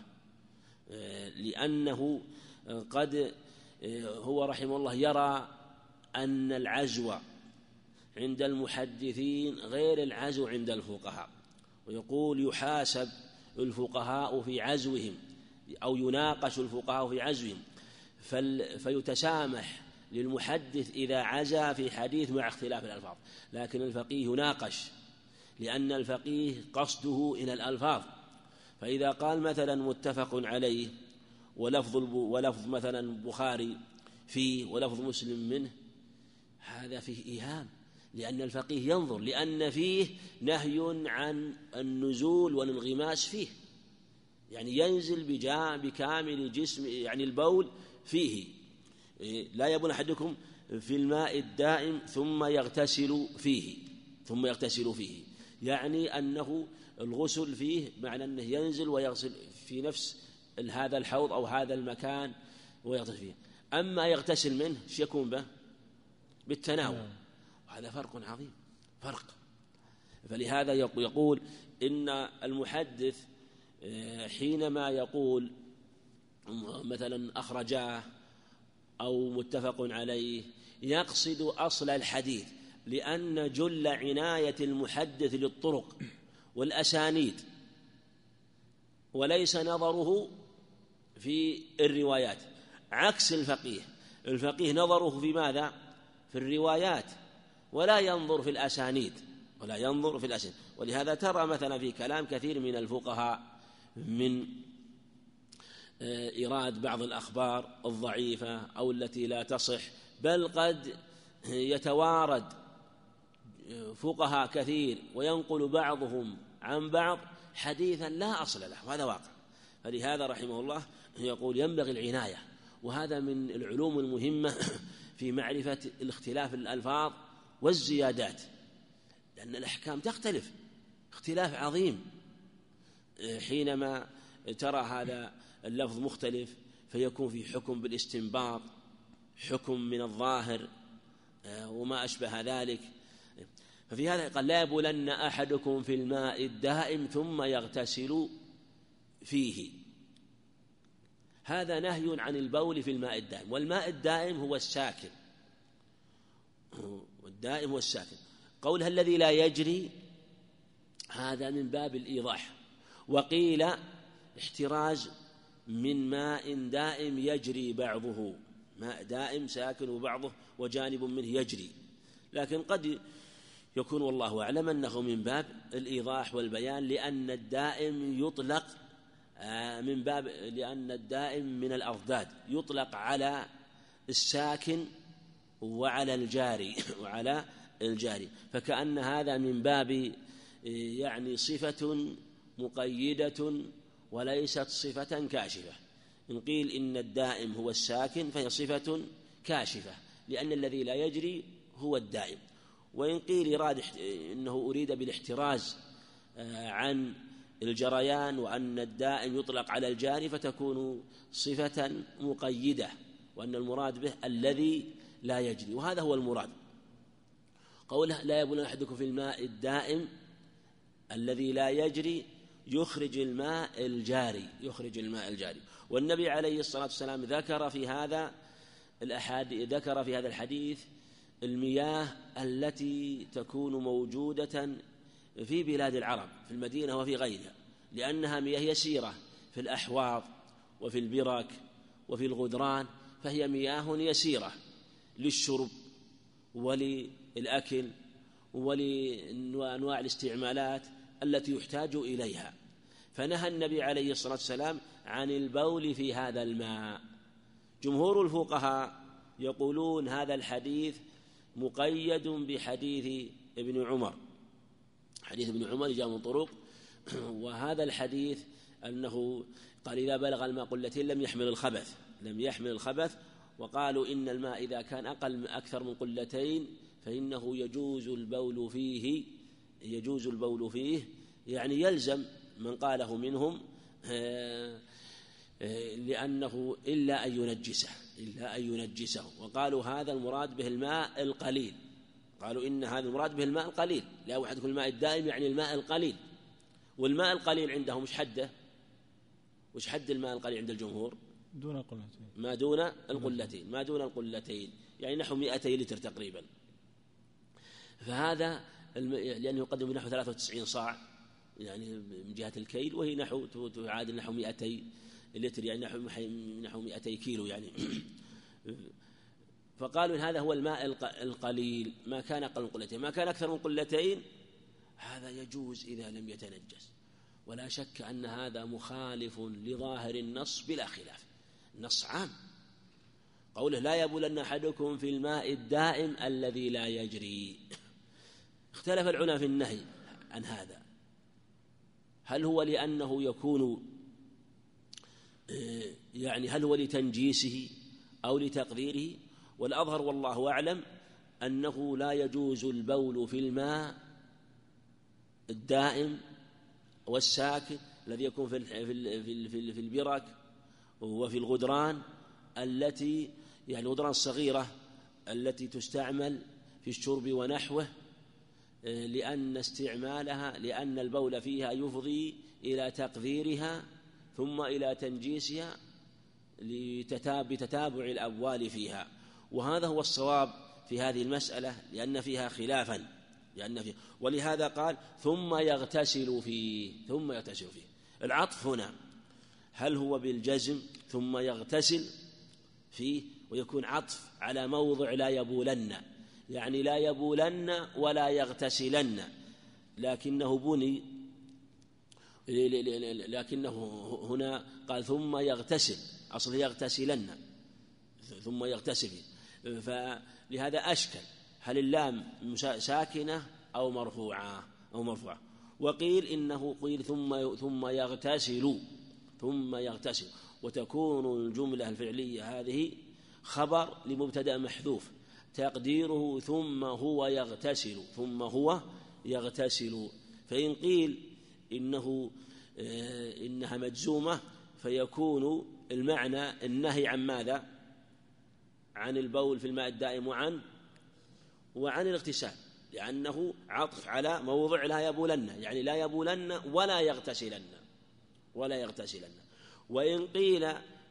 [SPEAKER 2] لأنه قد هو رحمه الله يرى أن العزو عند المحدثين غير العزو عند الفقهاء، ويقول يحاسب الفقهاء في عزوهم أو يناقش الفقهاء في عزوهم، فيتسامح للمحدث إذا عزا في حديث مع اختلاف الألفاظ. لكن الفقيه يناقش، لأن الفقيه قصده إلى الألفاظ. فإذا قال مثلا متفق عليه ولفظ مثلا بخاري فيه ولفظ مسلم منه، هذا فيه إيهام، لأن الفقيه ينظر، لأن فيه نهي عن النزول والانغماس فيه، يعني ينزل بكامل جسم، يعني البول فيه. لا يبول أحدكم في الماء الدائم ثم يغتسل فيه، يعني أنه الغسل فيه معنى أنه ينزل ويغسل في نفس هذا الحوض أو هذا المكان ويغتسل فيه. أما يغتسل منه يكون به بالتناول، وهذا فرق عظيم، فرق. فلهذا يقول إن المحدث حينما يقول مثلا أخرجاه أو متفق عليه يقصد أصل الحديث، لأن جل عناية المحدث للطرق والأسانيد، وليس نظره في الروايات، عكس الفقيه نظره في ماذا؟ في الروايات، ولا ينظر في الأسانيد. ولهذا ترى مثلا في كلام كثير من الفقهاء من إيراد بعض الأخبار الضعيفة أو التي لا تصح، بل قد يتوارد فقهاء كثير وينقل بعضهم عن بعض حديثا لا أصل له، وهذا واقع. فلهذا رحمه الله يقول ينبغي العناية، وهذا من العلوم المهمة في معرفة الاختلاف الألفاظ والزيادات، لأن الأحكام تختلف اختلاف عظيم. حينما ترى هذا اللفظ مختلف فيكون في حكم بالاستنباط، حكم من الظاهر وما أشبه ذلك. ففي هذا قال لا يبولن أحدكم في الماء الدائم ثم يغتسل فيه. هذا نهي عن البول في الماء الدائم، والماء الدائم هو الساكن، والدائم هو الساكن. قولها الذي لا يجري هذا من باب الإيضاح، وقيل احتراز من ماء دائم يجري بعضه، ماء دائم ساكن وبعضه وجانب منه يجري، لكن قد يكون والله أعلم أنه من باب الإيضاح والبيان، لأن الدائم يطلق من باب لأن الدائم من الأضداد يطلق على الساكن وعلى الجاري فكأن هذا من باب يعني صفة مقيدة وليست صفة كاشفة. إن قيل إن الدائم هو الساكن فهي صفة كاشفة، لأن الذي لا يجري هو الدائم. وإن قيل إنه أريد بالاحتراز عن الجريان وأن الدائم يطلق على الجاري فتكون صفة مقيدة، وأن المراد به الذي لا يجري، وهذا هو المراد. قوله لا يبول أحدكم في الماء الدائم الذي لا يجري يخرج الماء الجاري. والنبي عليه الصلاة والسلام ذكر في هذا الحديث المياه التي تكون موجودة في بلاد العرب في المدينة وفي غيرها، لأنها مياه يسيرة في الأحواض وفي البرك وفي الغدران، فهي مياه يسيرة للشرب وللأكل ولأنواع الاستعمالات التي يحتاج إليها. فنهى النبي عليه الصلاة والسلام عن البول في هذا الماء. جمهور الفقهاء يقولون هذا الحديث مقيد بحديث ابن عمر، حديث ابن عمر جاء من طرق، وهذا الحديث أنه قال إذا بلغ الماء قلتين لم يحمل الخبث، وقالوا إن الماء إذا كان أكثر من قلتين فإنه يجوز البول فيه، يعني يلزم من قاله منهم لأنه إلا أن ينجسه. وقالوا هذا المراد به الماء القليل، قالوا إن هذا المراد به الماء القليل، لا أحدكم الماء الدائم يعني الماء القليل. والماء القليل عندهم وش حد الماء القليل عند الجمهور؟
[SPEAKER 1] دون قلتين،
[SPEAKER 2] ما دون القلتين يعني نحو 200 لتر تقريبا. فهذا لأنه يقدم نحو 93 صاع يعني من جهة الكيل، وهي تعادل نحو 200 لتر يعني نحو 200 كيلو يعني. فقالوا إن هذا هو الماء القليل، ما كان أقل من قلتين. ما كان أكثر من قلتين هذا يجوز إذا لم يتنجس، ولا شك أن هذا مخالف لظاهر النص بلا خلاف. النص عام، قوله لا يبولن أحدكم في الماء الدائم الذي لا يجري. اختلف العلماء في النهي عن هذا، هل هو لأنه يكون يعني هل هو لتنجيسه أو لتقديره؟ والأظهر والله أعلم أنه لا يجوز البول في الماء الدائم والساكن الذي يكون في البرك وفي الغدران التي يعني الغدران الصغيرة التي تستعمل في الشرب ونحوه، لأن البول فيها يفضي إلى تقذيرها ثم إلى تنجيسها بتتابع الأبوال فيها. وهذا هو الصواب في هذه المسألة، لأن فيها خلافا، ولهذا قال ثم يغتسل فيه. العطف هنا هل هو بالجزم ثم يغتسل فيه، ويكون عطف على موضع لا يبولن، يعني لا يبولن ولا يغتسلن، لكنه هنا قال ثم يغتسل، أصله يغتسلن ثم يغتسل. فلهذا أشكل هل اللام ساكنة أو مرفوعة. وقيل إنه قيل ثم ثم يغتسل. وتكون الجملة الفعلية هذه خبر لمبتدأ محذوف تقديره ثم هو يغتسل، ثم هو يغتسل. فإن قيل إنها مجزومة فيكون المعنى النهي عن ماذا؟ عن البول في الماء الدائم وعن الاغتسال، لأنه عطف على موضع لا يبولن، يعني لا يبولن ولا يغتسلن. وإن قيل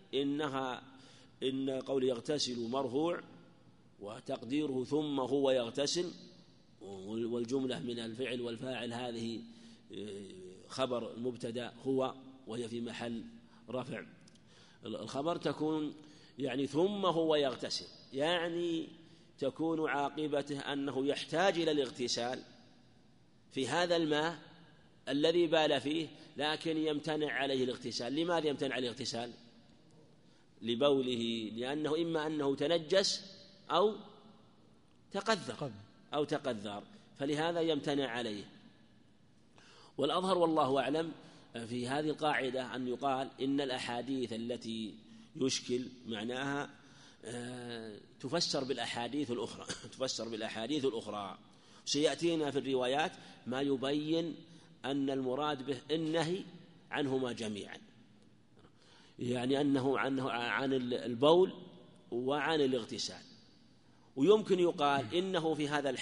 [SPEAKER 2] إن قول يغتسل مرفوع وتقديره ثم هو يغتسل، والجملة من الفعل والفاعل هذه خبر المبتدأ هو، وهي في محل رفع الخبر، تكون يعني ثم هو يغتسل، يعني تكون عاقبته أنه يحتاج إلى الاغتسال في هذا الماء الذي بال فيه، لكن يمتنع عليه الاغتسال. لماذا يمتنع عليه الاغتسال؟ لبوله، لأنه إما أنه تنجس أو تقذر، فلهذا يمتنع عليه. والأظهر والله أعلم في هذه القاعدة أن يقال إن الأحاديث التي يشكل معناها تفسر بالأحاديث الأخرى. سيأتينا في الروايات ما يبين أن المراد به النهي عنهما جميعا، يعني أنه عن البول وعن الاغتسال. ويمكن يقال إنه في هذا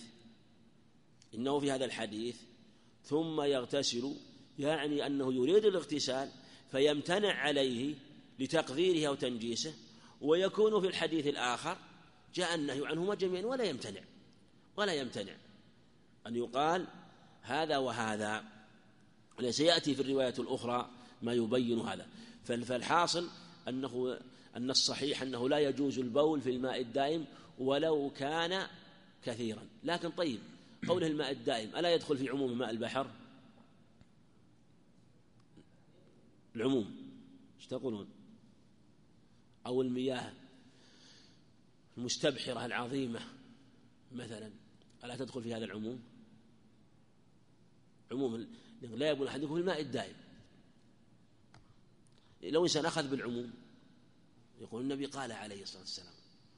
[SPEAKER 2] الحديث ثم يغتسل، يعني أنه يريد الاغتسال فيمتنع عليه لتقذيره أو تنجيسه، ويكون في الحديث الآخر جاء النهي عنهما جميعا ولا يمتنع أن يقال هذا وهذا. سيأتي في الرواية الأخرى ما يبين هذا. فالحاصل أن الصحيح أنه لا يجوز البول في الماء الدائم ولو كان كثيرا. لكن طيب، قوله الماء الدائم ألا يدخل في عموم ماء البحر؟ العموم ايش تقولون؟ أو المياه المستبحرة العظيمة مثلا ألا تدخل في هذا العموم؟ عموم لا يبول أحدكم في الماء الدائم. لو إنسان أخذ بالعموم يقول النبي قال عليه الصلاة والسلام،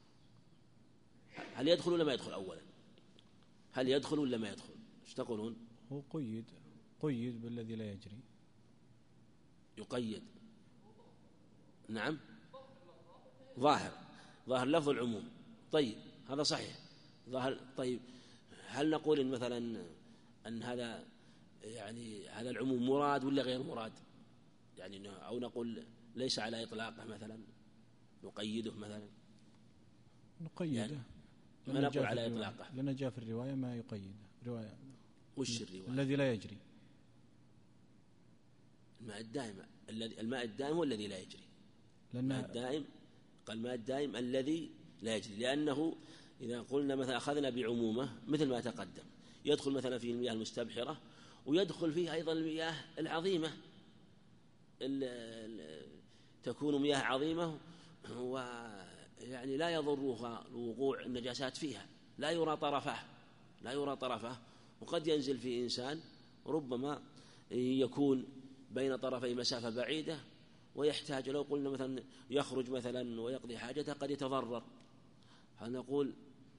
[SPEAKER 2] هل يدخل ولا ما يدخل؟ أولا هل يدخل ولا ما يدخل؟ ايش تقولون؟
[SPEAKER 1] هو قيد بالذي لا يجري،
[SPEAKER 2] يقيد. نعم، ظاهر لفظ العموم. طيب هذا صحيح ظاهر. طيب هل نقول إن مثلا أن هذا يعني هذا العموم مراد ولا غير مراد؟ يعني أو نقول ليس على إطلاقه مثلا، نقيده مثلا،
[SPEAKER 1] نقيده
[SPEAKER 2] يعني ما نقول على إطلاقه،
[SPEAKER 1] لأن جاء في الرواية ما يقيده. رواية
[SPEAKER 2] وش الرواية؟
[SPEAKER 1] الذي لا يجري.
[SPEAKER 2] الماء الدائم هو الذي لا يجري. الماء الدائم قال الماء الدائم الذي لا يجري، لأنه إذا قلنا مثلا أخذنا بعمومه مثل ما تقدم، يدخل مثلا في المياه المستبحرة، ويدخل فيه أيضا المياه العظيمة، تكون مياه عظيمة ويعني لا يضرها وقوع النجاسات فيها، لا يرى طرفه. وقد ينزل في إنسان ربما يكون بين طرفي مسافة بعيدة ويحتاج، لو قلنا مثلا يخرج مثلا ويقضي حاجته قد يتضرر، فنقول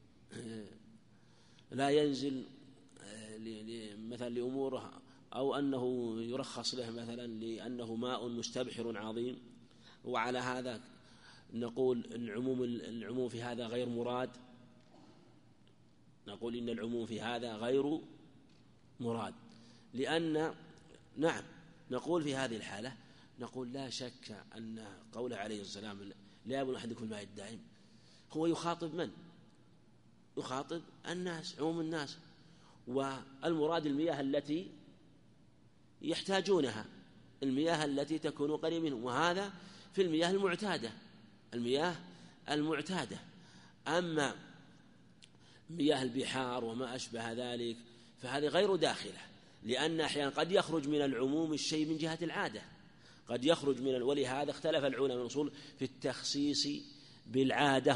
[SPEAKER 2] لا ينزل مثلا لأموره، أو أنه يرخص له مثلا لأنه ماء مستبحر عظيم. وعلى هذا نقول العموم في هذا غير مراد، نقول إن العموم في هذا غير مراد، لأن نعم نقول في هذه الحالة نقول لا شك أن قوله عليه السلام لا يبول أحدكم الماء الدائم هو يخاطب من؟ يخاطب الناس، عموم الناس، والمراد المياه التي يحتاجونها، المياه التي تكون قريبة منهم، وهذا في المياه المعتادة. أما مياه البحار وما أشبه ذلك فهذه غير داخلة، لأن أحيانا قد يخرج من العموم الشيء من جهة العادة، قد يخرج ولهذا اختلف العلماء من الأصول في التخصيص بالعادة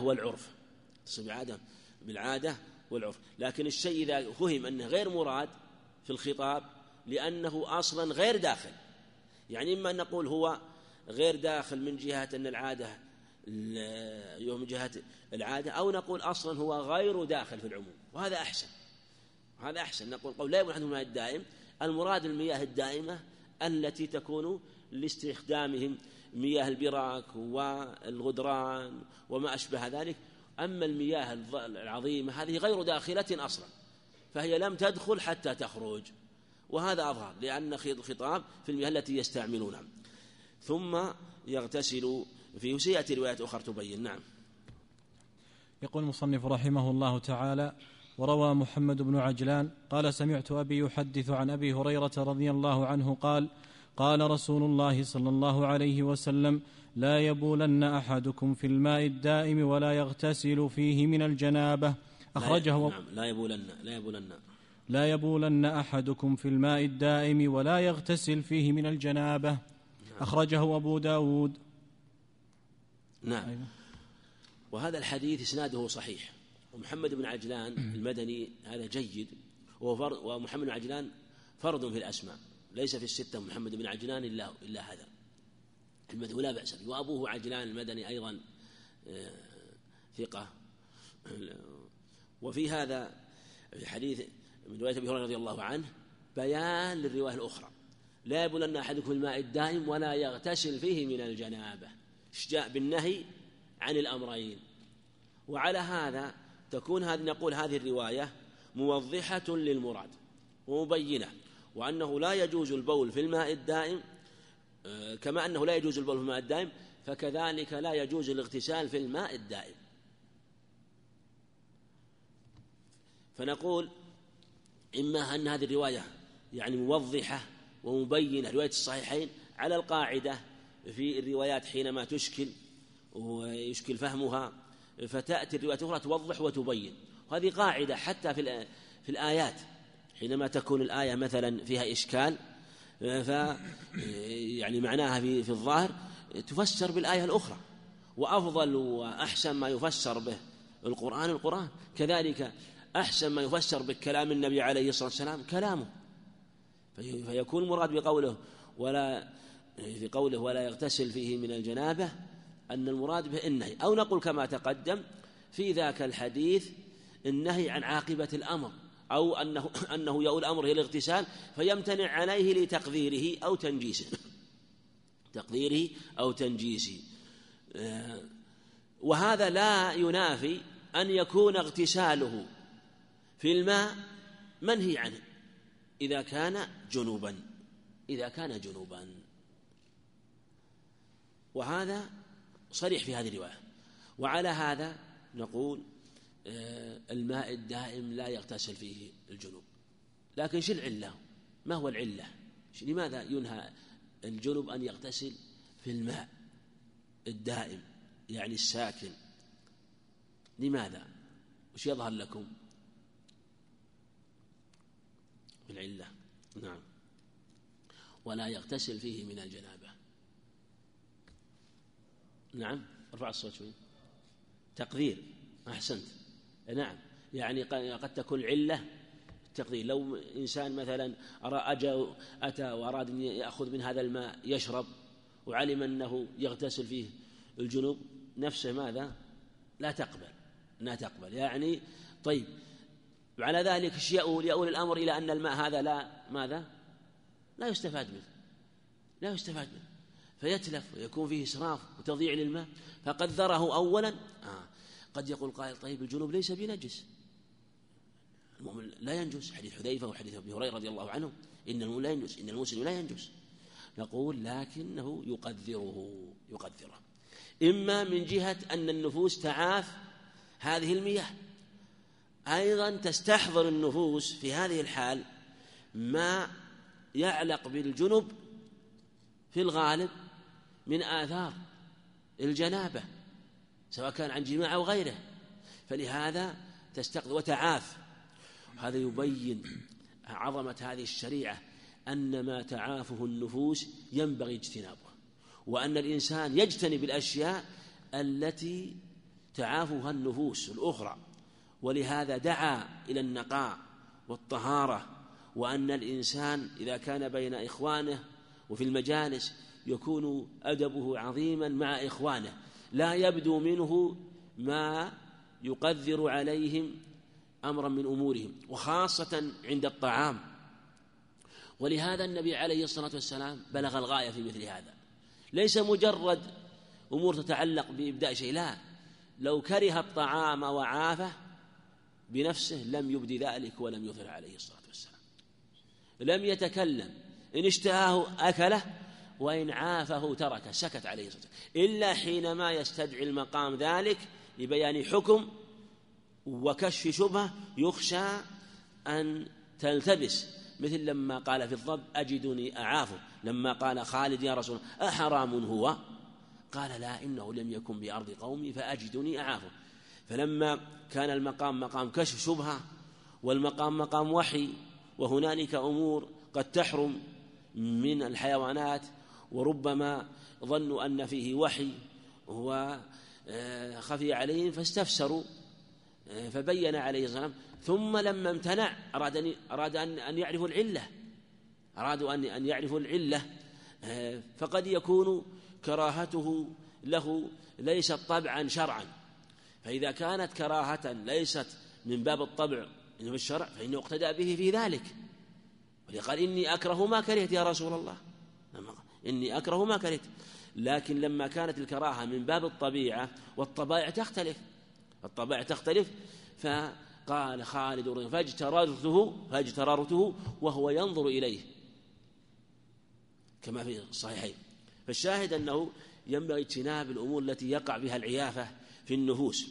[SPEAKER 2] والعرف. لكن الشيء إذا فهم أنه غير مراد في الخطاب لأنه أصلا غير داخل، يعني إما أن نقول هو غير داخل من جهة أن العادة من جهة العادة، أو نقول أصلا هو غير داخل في العموم، وهذا أحسن. هذا أحسن، نقول قول لا يبون الماء الدائم، المراد المياه الدائمة التي تكون لاستخدامهم مياه البراك والغدران وما أشبه ذلك. أما المياه العظيمة هذه غير داخلة أصلا، فهي لم تدخل حتى تخرج، وهذا أظهر لأن الخطاب في المياه التي يستعملونها. ثم يغتسل فيه، سيأتي روايات أخرى تبين. نعم.
[SPEAKER 1] يقول المصنف رحمه الله تعالى: وروى محمد بن عجلان قال: سمعت أبي يحدث عن أبي هريرة رضي الله عنه قال: قال رسول الله صلى الله عليه وسلم: لا يبولن أحدكم في الماء الدائم ولا يغتسل فيه من الجنابة. أخرجه.
[SPEAKER 2] نعم.
[SPEAKER 1] لا يبولن أحدكم في الماء الدائم ولا يغتسل فيه من الجنابة. أخرجه أبو داود.
[SPEAKER 2] نعم. أيوة. وهذا الحديث إسناده صحيح، ومحمد بن عجلان المدني هذا جيد، ومحمد بن عجلان فرد في الأسماء، ليس في الستة محمد بن عجلان إلا هذا المدني ولا بأس به، وأبوه عجلان المدني أيضا ثقة. وفي هذا الحديث من رواية أبي هريرة رضي الله عنه بيان للرواية الأخرى: لا يبولن أحدكم الماء الدائم ولا يغتسل فيه من الجنابة، جاء بالنهي عن الأمرين. وعلى هذا نقول هذه الرواية موضحة للمراد ومبينة، وأنه لا يجوز البول في الماء الدائم، كما أنه لا يجوز البول في الماء الدائم فكذلك لا يجوز الاغتسال في الماء الدائم. فنقول إما أن هذه الرواية يعني موضحة ومبينة، رواية الصحيحين، على القاعدة في الروايات حينما تشكل ويشكل فهمها فتأتي الرواية الأخرى توضح وتبين. وهذه قاعدة حتى في الآيات، حينما تكون الآية مثلا فيها إشكال يعني معناها في الظاهر تفسر بالآية الأخرى، وأفضل وأحسن ما يفسر به القرآن، كذلك أحسن ما يفسر بكلام النبي عليه الصلاة والسلام كلامه. فيكون المراد بقوله ولا يغتسل فيه من الجنابة أن المراد به النهي، أو نقول كما تقدم في ذاك الحديث النهي عن عاقبة الأمر، أو أنه يؤول الأمر إلى الاغتسال فيمتنع عليه لتقديره أو تنجيسه. وهذا لا ينافي أن يكون اغتساله في الماء منهي عنه إذا كان جنوبا، وهذا صريح في هذه الرواية. وعلى هذا نقول الماء الدائم لا يغتسل فيه الجنوب. لكن شو العلة؟ ما هو العلة؟ لماذا ينهى الجنوب أن يغتسل في الماء الدائم يعني الساكن؟ لماذا؟ وش يظهر لكم بالعلة؟ نعم. ولا يغتسل فيه من الجنابة. نعم. ارفع الصوت شوي. تقدير. أحسنت. نعم. يعني قد تكون علة التقدير. لو إنسان مثلا أتى وأراد أن يأخذ من هذا الماء يشرب، وعلم أنه يغتسل فيه الجنوب، نفسه ماذا؟ لا تقبل يعني. طيب، وعلى ذلك يؤول الأمر إلى أن الماء هذا لا يستفاد منه فيتلف ويكون فيه إسراف وتضييع للماء. فقدره أولا. قد يقول قائل: طيب الجنوب ليس بنجس، المؤمن لا ينجس، حديث حذيفة وحديث أبي هريرة رضي الله عنه إن المسلم لا ينجس. نقول لكنه يقدره إما من جهة أن النفوس تعاف هذه المياه، أيضا تستحضر النفوس في هذه الحال ما يعلق بالجنب في الغالب من آثار الجنابة، سواء كان عن جماع أو غيره، فلهذا تستقضي وتعاف. هذا يبين عظمة هذه الشريعة، أن ما تعافه النفوس ينبغي اجتنابه، وأن الإنسان يجتنب الأشياء التي تعافها النفوس الأخرى. ولهذا دعا إلى النقاء والطهارة، وأن الإنسان إذا كان بين إخوانه وفي المجالس يكون أدبه عظيما مع إخوانه، لا يبدو منه ما يقدر عليهم أمرا من أمورهم، وخاصة عند الطعام. ولهذا النبي عليه الصلاة والسلام بلغ الغاية في مثل هذا، ليس مجرد أمور تتعلق بإبداء شيء، لا، لو كره الطعام وعافه بنفسه لم يبد ذلك ولم يظهر عليه الصلاة والسلام، لم يتكلم، إن اشتهاه أكله وإن عافه تركه، سكت عليه الصلاة والسلام، إلا حينما يستدعي المقام ذلك لبيان حكم وكشف شبهة يخشى أن تلتبس، مثل لما قال في الضب أجدني أعافه، لما قال خالد يا رسول الله أحرام هو؟ قال لا، إنه لم يكن بأرض قومي فأجدني أعافه. فلما كان المقام مقام كشف شبهة والمقام مقام وحي، وهنالك أمور قد تحرم من الحيوانات وربما ظنوا أن فيه وحي وخفي عليهم فاستفسروا، فبين عليه الصلاة والسلام، ثم لما امتنع أراد أن يعرفوا العلة، أرادوا أن يعرفوا العلة، فقد يكون كراهته له ليست طبعا شرعا، فإذا كانت كراهة ليست من باب الطبع في الشرع فإنه اقتدى به في ذلك، ولقال إني أكره ما كرهت يا رسول الله، إني أكره ما كرهت. لكن لما كانت الكراهة من باب الطبيعة، والطبائع تختلف، فقال خالد فاجتررته وهو ينظر إليه كما في الصحيحين. فالشاهد أنه ينبغي اجتناب الأمور التي يقع بها العيافة في النفوس.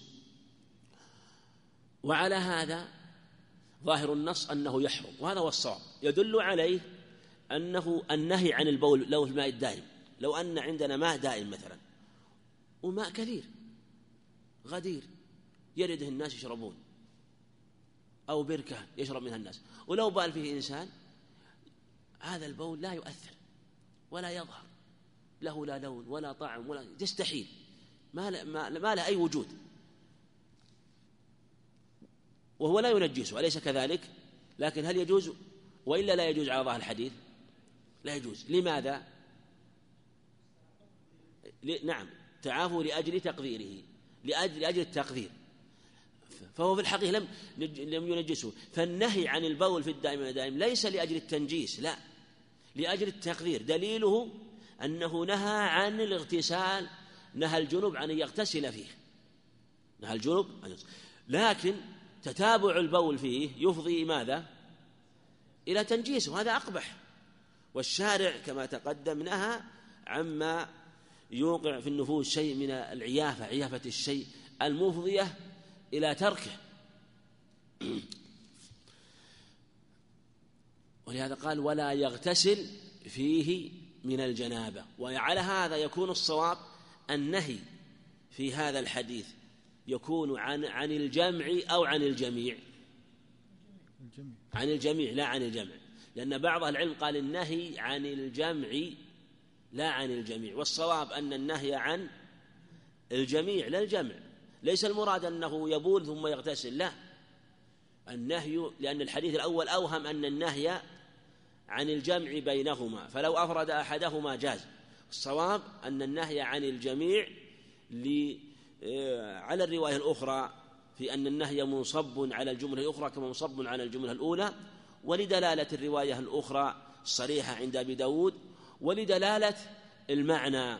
[SPEAKER 2] وعلى هذا ظاهر النص أنه يحرم، وهذا هو الصواب، يدل عليه أنه النهي عن البول لو في الماء الدائم، لو أن عندنا ماء دائم مثلا وماء كثير غدير يرده الناس يشربون، أو بركة يشرب منها الناس، ولو بال فيه إنسان هذا البول لا يؤثر ولا يظهر له لا لون ولا طعم ولا يستحيل، ما له أي وجود، وهو لا ينجسه، أليس كذلك؟ لكن هل يجوز وإلا لا يجوز على ظاهر الحديث؟ لا يجوز. لماذا؟ نعم، تعافوا لأجل تقديره، لأجل التقدير، فهو في الحقيقة لم ينجسه. فالنهي عن البول في الدائم والدائم ليس لأجل التنجيس، لا، لأجل التقدير. دليله أنه نهى عن الاغتسال، نهى الجنب عن أن يغتسل فيه، نهى الجنب عن يغتسل. لكن تتابع البول فيه يفضي ماذا؟ إلى تنجيس، وهذا أقبح. والشارع كما تقدم نهى عما يوقع في النفوس شيء من العيافة، عيافة الشيء المفضية إلى تركه. ولهذا قال ولا يغتسل فيه من الجنابة. وعلى هذا يكون الصواب النهي في هذا الحديث يكون عن الجمع أو عن الجميع؟ عن الجميع لا عن الجمع، لأن بعض العلم قال النهي عن الجمع لا عن الجميع، والصواب أن النهي عن الجميع لا الجمع، ليس المراد أنه يبول ثم يغتسل، لا، النهي، لأن الحديث الأول أوهم أن النهي عن الجمع بينهما، فلو أفرد أحدهما جاز. الصواب أن النهي عن الجميع على الرواية الأخرى في أن النهي منصب على الجملة الأخرى كما منصب على الجملة الأولى، ولدلالة الرواية الأخرى الصريحة عند أبي داود، ولدلالة المعنى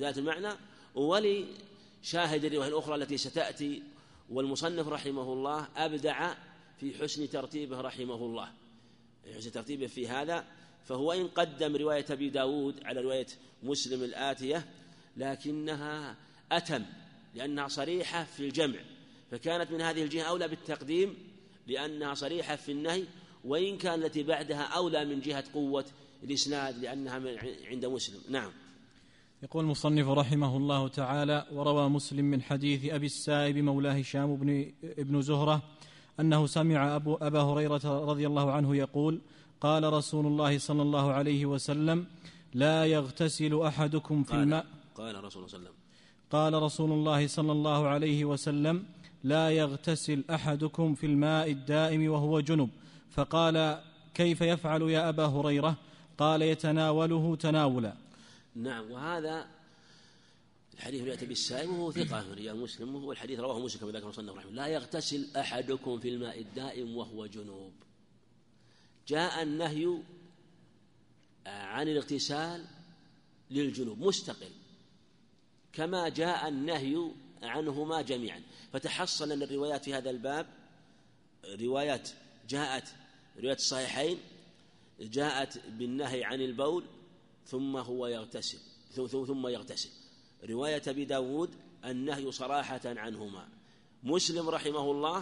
[SPEAKER 2] ولشاهد الرواية الأخرى التي ستأتي. والمصنف رحمه الله أبدع في حسن ترتيبه رحمه الله، حسن ترتيبه في هذا، فهو إن قدم رواية أبي داود على رواية مسلم الآتية لكنها أتم لأنها صريحة في الجمع، فكانت من هذه الجهة أولى بالتقديم لأنها صريحة في النهي، وإن كان التي بعدها أولى من جهة قوة الإسناد لأنها عند مسلم. نعم.
[SPEAKER 1] يقول المصنف رحمه الله تعالى: وروى مسلم من حديث أبي السائب مولى هشام ابن زهرة أنه سمع أبا هريرة رضي الله عنه يقول: قال رسول الله صلى الله عليه وسلم: لا يغتسل أحدكم في الماء. قال رسول الله صلى الله عليه وسلم: لا يغتسل أحدكم في الماء الدائم وهو جنب. فقال: كيف يفعل يا أبا هريرة؟ قال يتناوله تناولا.
[SPEAKER 2] نعم. وهذا الحديث يأتي بالسائل وهو ثقة من رجال مسلم، وهو الحديث رواه مسلم كما ذكر مصنف رحمه الله: لا يغتسل أحدكم في الماء الدائم وهو جنوب. جاء النهي عن الاغتسال للجنوب مستقل، كما جاء النهي عنهما جميعا. فتحصل أن الروايات في هذا الباب روايات جاءت، روايات الصحيحين جاءت بالنهي عن البول ثم هو يغتسل ثم يغتسل. رواية أبي داود النهي صراحة عنهما. مسلم رحمه الله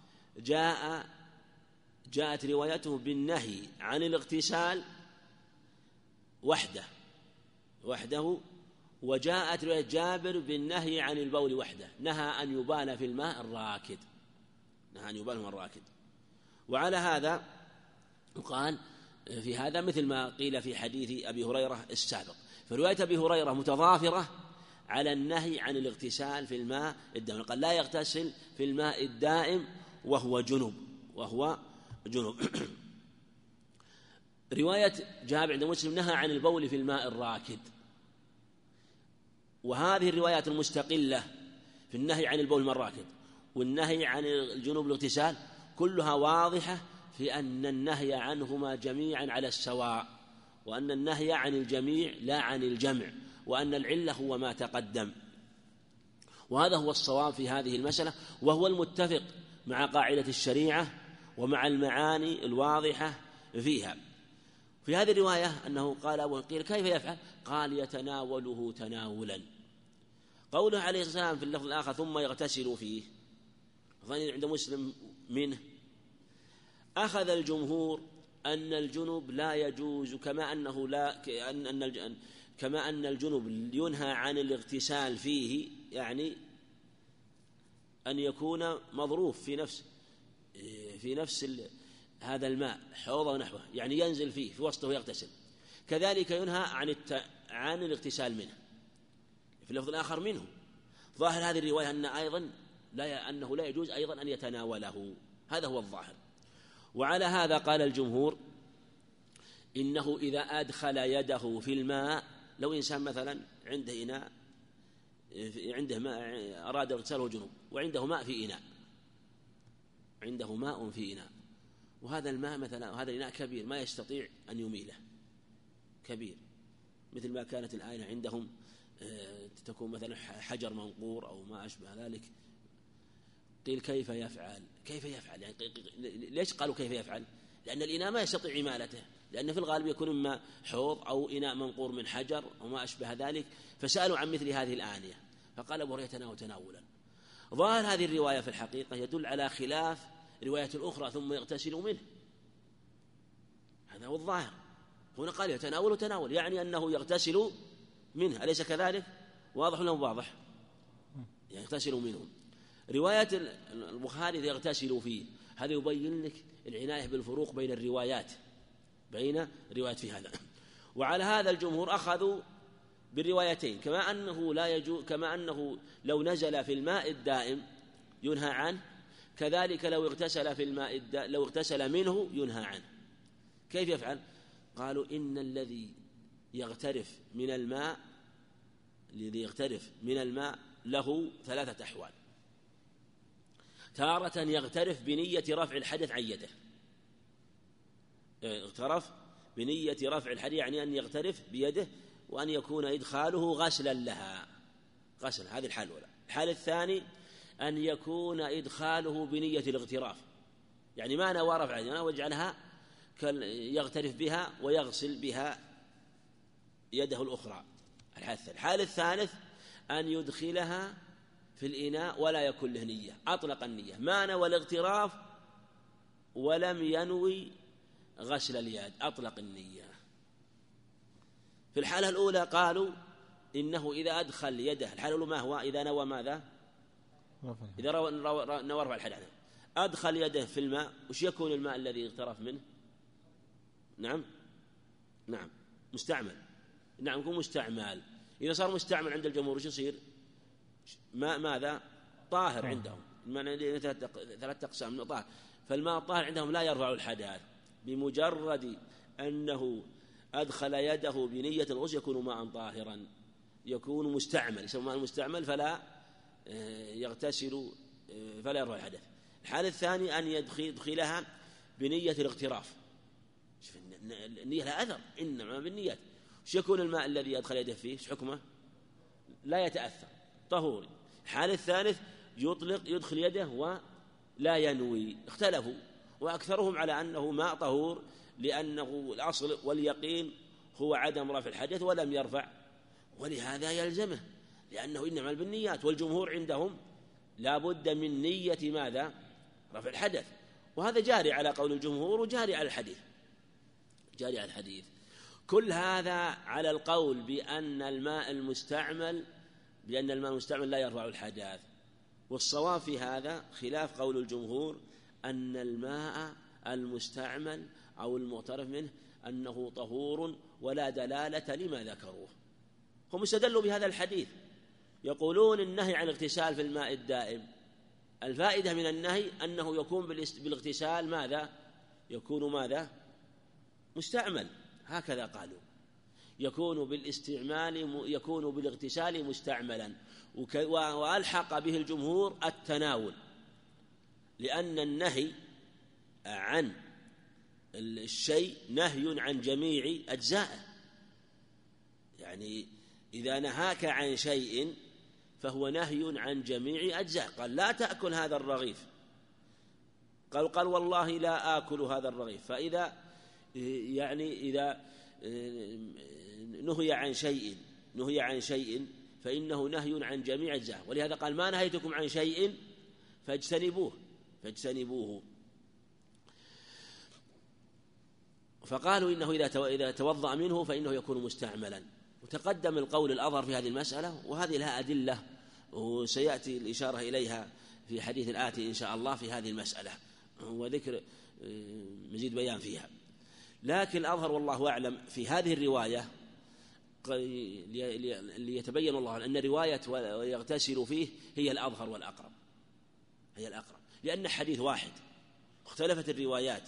[SPEAKER 2] جاءت روايته بالنهي عن الاغتسال وحده، وجاءت رواية جابر بالنهي عن البول وحده، نهى أن يبال في الماء الراكد. وعلى هذا يقال في هذا مثل ما قيل في حديث أبي هريرة السابق. فرواية أبي هريرة متضافرة على النهي عن الاغتسال في الماء الدائم، قال لا يغتسل في الماء الدائم وهو جنوب. رواية جابر عند مسلم نهى عن البول في الماء الراكد. وهذه الروايات المستقلة في النهي عن البول في الماء الراكد والنهي عن الجنوب الاغتسال كلها واضحة في أن النهي عنهما جميعا على السواء، وأن النهي عن الجميع لا عن الجمع، وأن العلة هو ما تقدم. وهذا هو الصواب في هذه المسألة، وهو المتفق مع قاعدة الشريعة ومع المعاني الواضحة فيها. في هذه الرواية أنه قال كيف يفعل؟ قال يتناوله تناولا. قوله عليه الصلاة والسلام في اللفظ الآخر ثم يغتسل فيه، عند مسلم منه، أخذ الجمهور أن الجنب لا يجوز، كما أن الجنب ينهى عن الاغتسال فيه، يعني أن يكون مظروف في نفس هذا الماء حوض ونحوه، يعني ينزل فيه في وسطه ويغتسل. كذلك ينهى عن الاغتسال منه في اللفظ الآخر منه. ظاهر هذه الرواية أنه لا يجوز أيضا أن يتناوله، هذا هو الظاهر. وعلى هذا قال الجمهور إنه إذا أدخل يده في الماء، لو إنسان مثلا عنده إناء، عنده ماء أراد اغتساله جنوب وعنده ماء في إناء، وهذا الماء مثلا هذا الإناء كبير ما يستطيع أن يميله، كبير، مثل ما كانت الآية عندهم تكون مثلا حجر منقور أو ما أشبه ذلك. قيل كيف يفعل يعني ليش قالوا كيف يفعل؟ لأن الإناء ما يستطيع إمالته، لأن في الغالب يكون إما حوض أو إناء منقور من حجر أو ما أشبه ذلك، فسألوا عن مثل هذه الآنية فقال أبو هريرة تناولا. ظاهر هذه الرواية في الحقيقة يدل على خلاف رواية الأخرى ثم يغتسل منه، هذا هو الظاهر. هنا قال يتناول يعني أنه يغتسل منه، أليس كذلك؟ واضح ولا واضح؟ يعني يغتسل منه. رواية البخاري يغتسل فيه، هذا يبين لك العناية بالفروق بين الروايات، بين روايات في هذا. وعلى هذا الجمهور أخذوا بالروايتين، كما أنه لو نزل في الماء الدائم ينهى عنه، كذلك لو اغتسل منه ينهى عنه. كيف يفعل؟ قالوا إن الذي يغترف من الماء له 3 أحوال. تارة يغترف بنية رفع الحدث عن يده، اغترف بنية رفع الحدث يعني أن يغترف بيده وأن يكون إدخاله غسلا لها، هذه الحالة الأولى. الحالة الثاني أن يكون إدخاله بنية الاغتراف، يعني ما نوى رفع يده ويجعلها يغترف بها ويغسل بها يده الأخرى. الحالة الثالث أن يدخلها في الإناء ولا يكون له نية، أطلق النية، ما نوى الاغتراف ولم ينوي غسل اليد، أطلق النية. في الحالة الأولى قالوا إنه إذا أدخل يده، الحالة الأولى ما هو؟ إذا نوى ماذا؟ إذا نوى رفع الحدث، أدخل يده في الماء، وش يكون الماء الذي اغترف منه؟ نعم مستعمل، يكون مستعمل. إذا صار مستعمل عند الجمهور وش يصير؟ ماذا؟ طاهر عندهم. الماء 3 أقسام طاهر، فالماء الطاهر عندهم لا يرفع الحدث، بمجرد أنه أدخل يده بنية الغسل يكون ماء طاهرا، يكون مستعمل، يسمى ماء مستعمل فلا يغتسل فلا يرفع الحدث. الحال الثاني أن يدخلها بنية الاغتراف. النية لها أثر، إنما بالنيات. وش يكون الماء الذي يدخل يده فيه؟ وش حكمه؟ لا يتأثر، طهوري. الحال الثالث يدخل يده ولا ينوي. اختلفوا، وأكثرهم على أنه ماء طهور، لأنه الأصل واليقين هو عدم رفع الحدث ولم يرفع، ولهذا يلزمه، لأنه إنما بالنيات. والجمهور عندهم لا بد من نية ماذا؟ رفع الحدث. وهذا جاري على قول الجمهور وجاري على الحديث، جاري على الحديث. كل هذا على القول بأن الماء المستعمل لا يرفع الحدث. والصواب في هذا خلاف قول الجمهور أن الماء المستعمل أو المعترف منه أنه طهور ولا دلالة لما ذكروه. هم استدلوا بهذا الحديث، يقولون النهي عن الاغتسال في الماء الدائم، الفائدة من النهي أنه يكون بالاغتسال ماذا؟ يكون ماذا؟ مستعمل، هكذا قالوا، يكون بالاغتسال مستعملا. وألحق به الجمهور التناول، لأن النهي عن الشيء نهي عن جميع أجزائه. يعني إذا نهاك عن شيء فهو نهي عن جميع أجزائه. قال لا تأكل هذا الرغيف، قال والله لا آكل هذا الرغيف. فإذا إذا نهي عن شيء فإنه نهي عن جميع أجزائه. ولهذا قال ما نهيتكم عن شيء فاجتنبوه. فقالوا إنه إذا توضأ منه فإنه يكون مستعملا. وتقدم القول الأظهر في هذه المسألة، وهذه لها أدلة وسيأتي الإشارة إليها في حديث الآتي إن شاء الله في هذه المسألة وذكر مزيد بيان فيها. لكن الأظهر والله أعلم في هذه الرواية ليتبين الله أن رواية ويغتسل فيه هي الأظهر والأقرب، لأن حديث واحد اختلفت الروايات.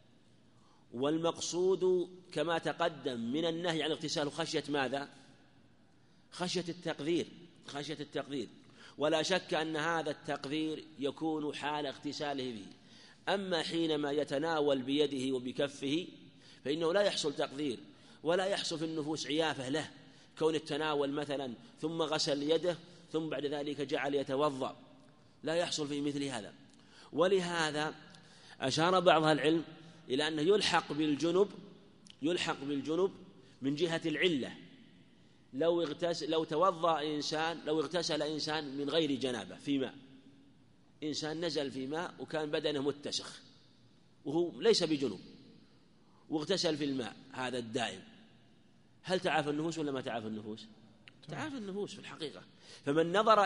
[SPEAKER 2] والمقصود كما تقدم من النهي عن الاغتسال خشية ماذا؟ خشية التقدير. ولا شك أن هذا التقدير يكون حال اغتساله به. أما حينما يتناول بيده وبكفه فإنه لا يحصل تقدير، ولا يحصل في النفوس عيافة له، كون التناول مثلا ثم غسل يده ثم بعد ذلك جعل يتوضأ، لا يحصل في مثل هذا. ولهذا أشار بعض العلم إلى أنه يلحق بالجنب من جهة العلة. لو اغتسل إنسان من غير جنابة في ماء، إنسان نزل في ماء وكان بدنه متسخ وهو ليس بجنب واغتسل في الماء هذا الدائم، هل تعافى النفوس ولا ما تعافى النفوس؟ تعافى النفوس في الحقيقة. فمن نظر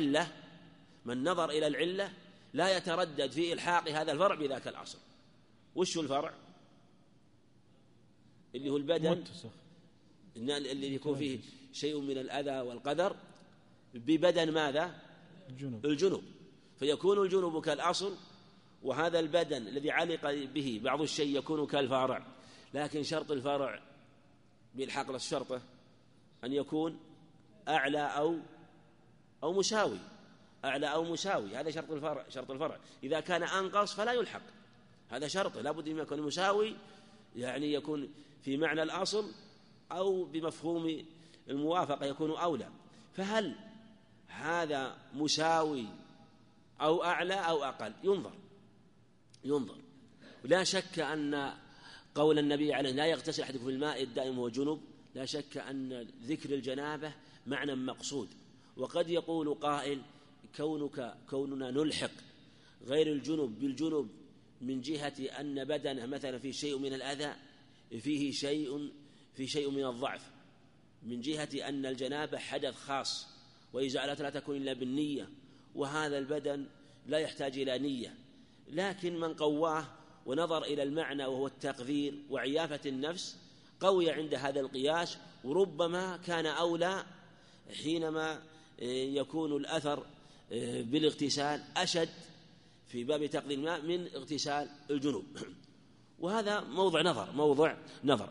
[SPEAKER 2] إلى العلة لا يتردد في إلحاق هذا الفرع بذاك الأصل. وش الفرع؟ اللي هو البدن الذي يكون فيه شيء من الأذى والقدر ببدن ماذا؟ الجنوب. فيكون الجنوب كالأصل، وهذا البدن الذي علق به بعض الشيء يكون كالفرع. لكن شرط الفرع بإلحاق الشرطة أن يكون أعلى أو مساوي، هذا شرط الفرع. إذا كان أنقص فلا يلحق، هذا شرط لا بد أن يكون مساوي، يعني يكون في معنى الأصل أو بمفهوم الموافقة يكون أولى. فهل هذا مساوي أو أعلى أو أقل؟ ينظر. لا شك أن قول النبي عليه لا يغتسل أحدكم في الماء الدائم وهو جنب، لا شك أن ذكر الجنابة معنى مقصود. وقد يقول قائل كوننا نلحق غير الجنب بالجنب من جهة أن بدنه مثلا في شيء من الأذى، فيه شيء من الضعف، من جهة أن الجنابة حدث خاص وإزالته لا تكون إلا بالنية، وهذا البدن لا يحتاج إلى نية. لكن من قواه ونظر إلى المعنى وهو التقدير وعيافة النفس قوي عند هذا القياس، وربما كان أولى حينما يكون الأثر بالاغتسال أشد في باب تقدير الماء من اغتسال الجنوب. وهذا موضع نظر.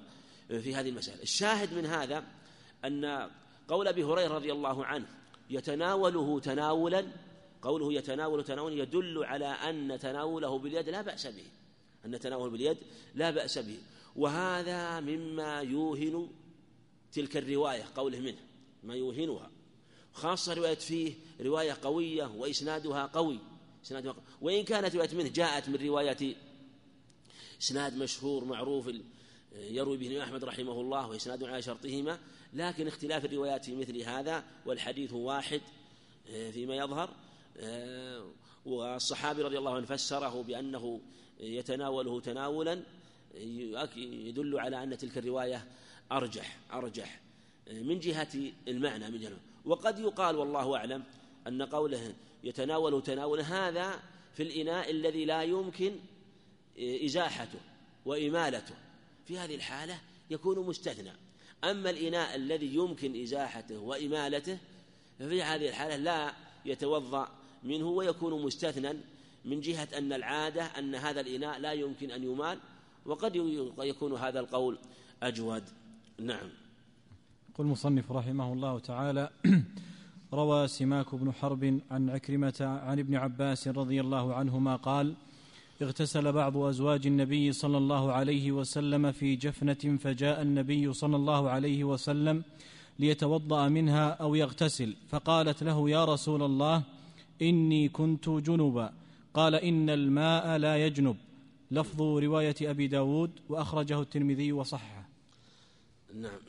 [SPEAKER 2] في هذه المسألة. الشاهد من هذا أن قول أبي هريرة رضي الله عنه يتناوله تناولا، قوله يتناول تناولا يدل على أن تناوله باليد لا بأس به، أن تناوله باليد لا بأس به. وهذا مما يوهن تلك الرواية، قوله منه ما يوهنها، خاصة رواية فيه رواية قوية وإسنادها قوي، وإن كانت رواية منه جاءت من رواية إسناد مشهور معروف يروي به أحمد رحمه الله وإسناد على شرطهما، لكن اختلاف الروايات في مثل هذا والحديث واحد فيما يظهر. والصحابي رضي الله عنه فسره بأنه يتناوله تناولا يدل على أن تلك الرواية أرجح من جهة المعنى من جهة. وقد يقال والله أعلم أن قوله يتناوله تناولا هذا في الإناء الذي لا يمكن إزاحته وإمالته، في هذه الحالة يكون مستثنى. أما الإناء الذي يمكن إزاحته وإمالته ففي هذه الحالة لا يتوضأ منه ويكون مستثنى من جهة أن العادة أن هذا الإناء لا يمكن أن يمال، وقد يكون هذا القول أجود. نعم.
[SPEAKER 1] يقول المصنف رحمه الله تعالى: روى سماك بن حرب عن عكرمة عن ابن عباس رضي الله عنهما قال: اغتسل بعض أزواج النبي صلى الله عليه وسلم في جفنة، فجاء النبي صلى الله عليه وسلم ليتوضأ منها أو يغتسل، فقالت له: يا رسول الله إني كنت جنبا. قال: إن الماء لا يجنب. لفظ رواية أبي داود وأخرجه الترمذي وصححه.
[SPEAKER 2] نعم.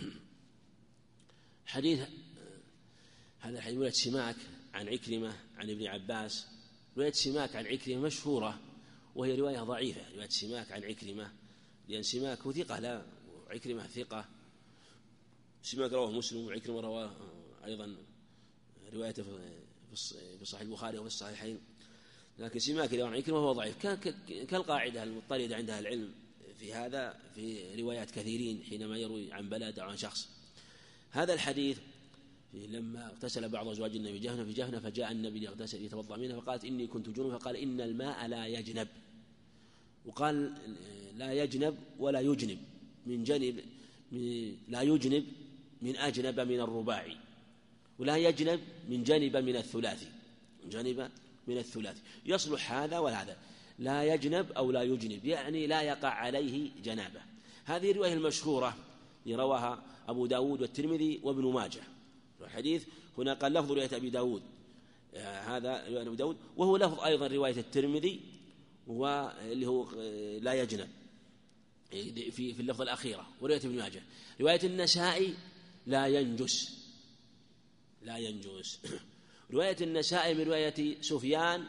[SPEAKER 2] حديث هذا حديث رواية سماك عن عكرمة عن ابن عباس. رواية سماك عن عكرمة مشهورة، وهي رواية ضعيفة، رواية سماك عن عكرمة، لأن سماك ثقة لا عكرمة ثقة. سماك رواه مسلم، وعكرمة رواه أيضا روايته في صحيح البخاري وفي الصحيحين، لكن سماك رواه عن عكرمة هو ضعيف، كالقاعدة المضطردة عند أهل العلم في هذا في روايات كثيرين حينما يروي عن بلد أو عن شخص. هذا الحديث لما اغتسل بعض أزواج النبي في جهنة فجاء النبي يغتسل يتوضأ منها، فقالت: إني كنت جنبا. فقال: إن الماء لا يجنب. وقال لا يجنب ولا يجنب من جنب، لا يجنب من أجنب من الرباعي، ولا يجنب من جنب من الثلاثي، جنب من الثلاثي، يصلح هذا وهذا. لا يجنب أو لا يجنب يعني لا يقع عليه جنابه. هذه الرواية المشهورة رواها أبو داود والترمذي وابن ماجه. الحديث هنا قال لفظ رواية أبي داود، هذا رواية أبي داود، وهو لفظ أيضا رواية الترمذي واللي هو لا يجنب في اللفظ الأخيرة. ورواية ابن ماجه رواية النسائي لا ينجس. رواية النسائي من رواية سفيان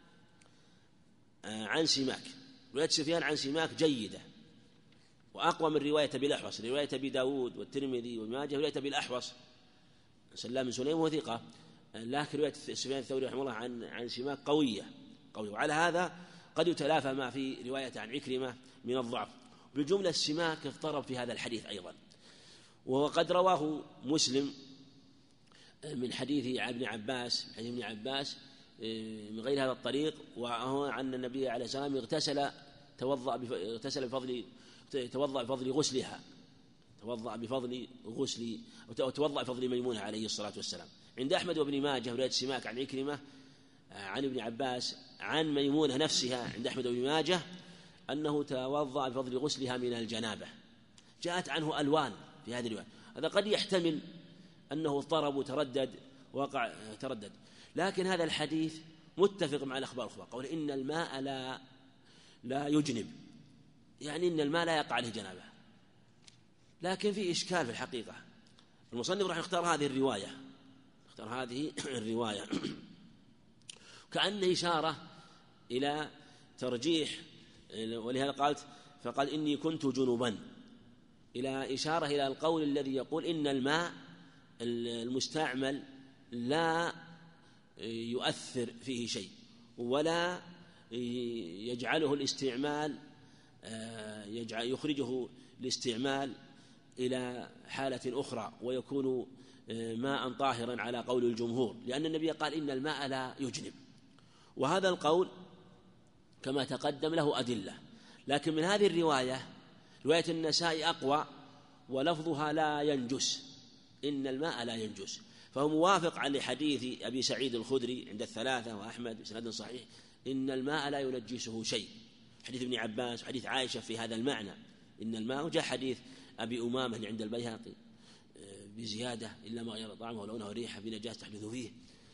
[SPEAKER 2] عن سماك. رواية سفيان عن سماك جيدة وأقوى من رواية أبي الأحوص. رواية أبي داود والترمذي وابن ماجه رواية أبي الأحوص سلام بن سليم وثقة، لكن رواية سفيان الثوري رحمه الله عن سماك قوية. وعلى هذا قد يتلافى ما في رواية عن عكرمة من الضعف. بالجملة السماك اضطرب في هذا الحديث أيضا، وقد رواه مسلم من حديث ابن عباس من غير هذا الطريق، وهو عن النبي عليه السلام اغتسل بفضل غسلها، توضأ بفضل ميمونة عليه الصلاة والسلام. عند أحمد وابن ماجه رواية سماك عن عكرمة عن ابن عباس عن ميمونة نفسها عند أحمد وابن ماجه أنه توضأ بفضل غسلها من الجنابة. جاءت عنه ألوان في هذه الرواية، هذا قد يحتمل أنه اضطرب وتردد تردد، لكن هذا الحديث متفق مع الأخبار الأخرى. قول إن الماء لا يجنب، يعني إن الماء لا يقع عليه جنابه، لكن في إشكال في الحقيقة. المصنف راح يختار هذه الرواية كأنه إشارة إلى ترجيح، ولهذا فقال إني كنت جنبا، إلى إشارة إلى القول الذي يقول إن الماء المستعمل لا يؤثر فيه شيء ولا يجعله الاستعمال يخرجه الاستعمال إلى حالة أخرى ويكون ماء طاهرا على قول الجمهور، لأن النبي قال إن الماء لا يجنب. وهذا القول كما تقدم له أدلة، لكن من هذه الرواية رواية النسائي أقوى ولفظها لا ينجس، إن الماء لا ينجس، فهو موافق على حديث أبي سعيد الخدري عند الثلاثة وأحمد بسند صحيح إن الماء لا ينجسه شيء، حديث ابن عباس وحديث عائشة في هذا المعنى إن الماء، وجاء حديث أبي أمامة اللي عند البيهقي بزيادة إلا ما غير طعمه ولونه وريحه بنجاسة تحدث فيه.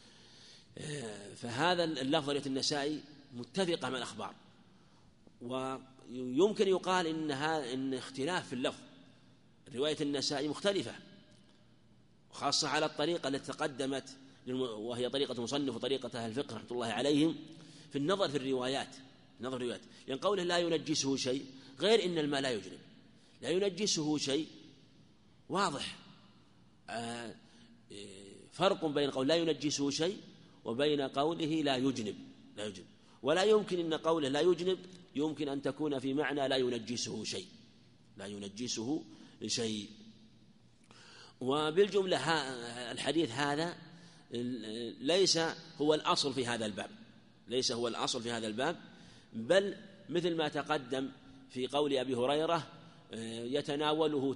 [SPEAKER 2] فهذا اللفظ رواية النسائي متفقة مع الأخبار، ويمكن يقال إن اختلاف في اللفظ، رواية النسائي مختلفة خاصة على الطريقة التي تقدمت وهي طريقة مصنف وطريقة أهل الفقه رحمة الله عليهم في النظر في الروايات، لأن قوله لا ينجسه شيء غير إن الماء لا يجنب، لا ينجسه شيء واضح، فرق بين قول لا ينجسه شيء وبين قوله لا يجنب، ولا يمكن أن قوله لا يجنب يمكن أن تكون في معنى لا ينجسه شيء. وبالجملة الحديث هذا ليس هو الأصل في هذا الباب، بل مثل ما تقدم في قول أبي هريرة يتناوله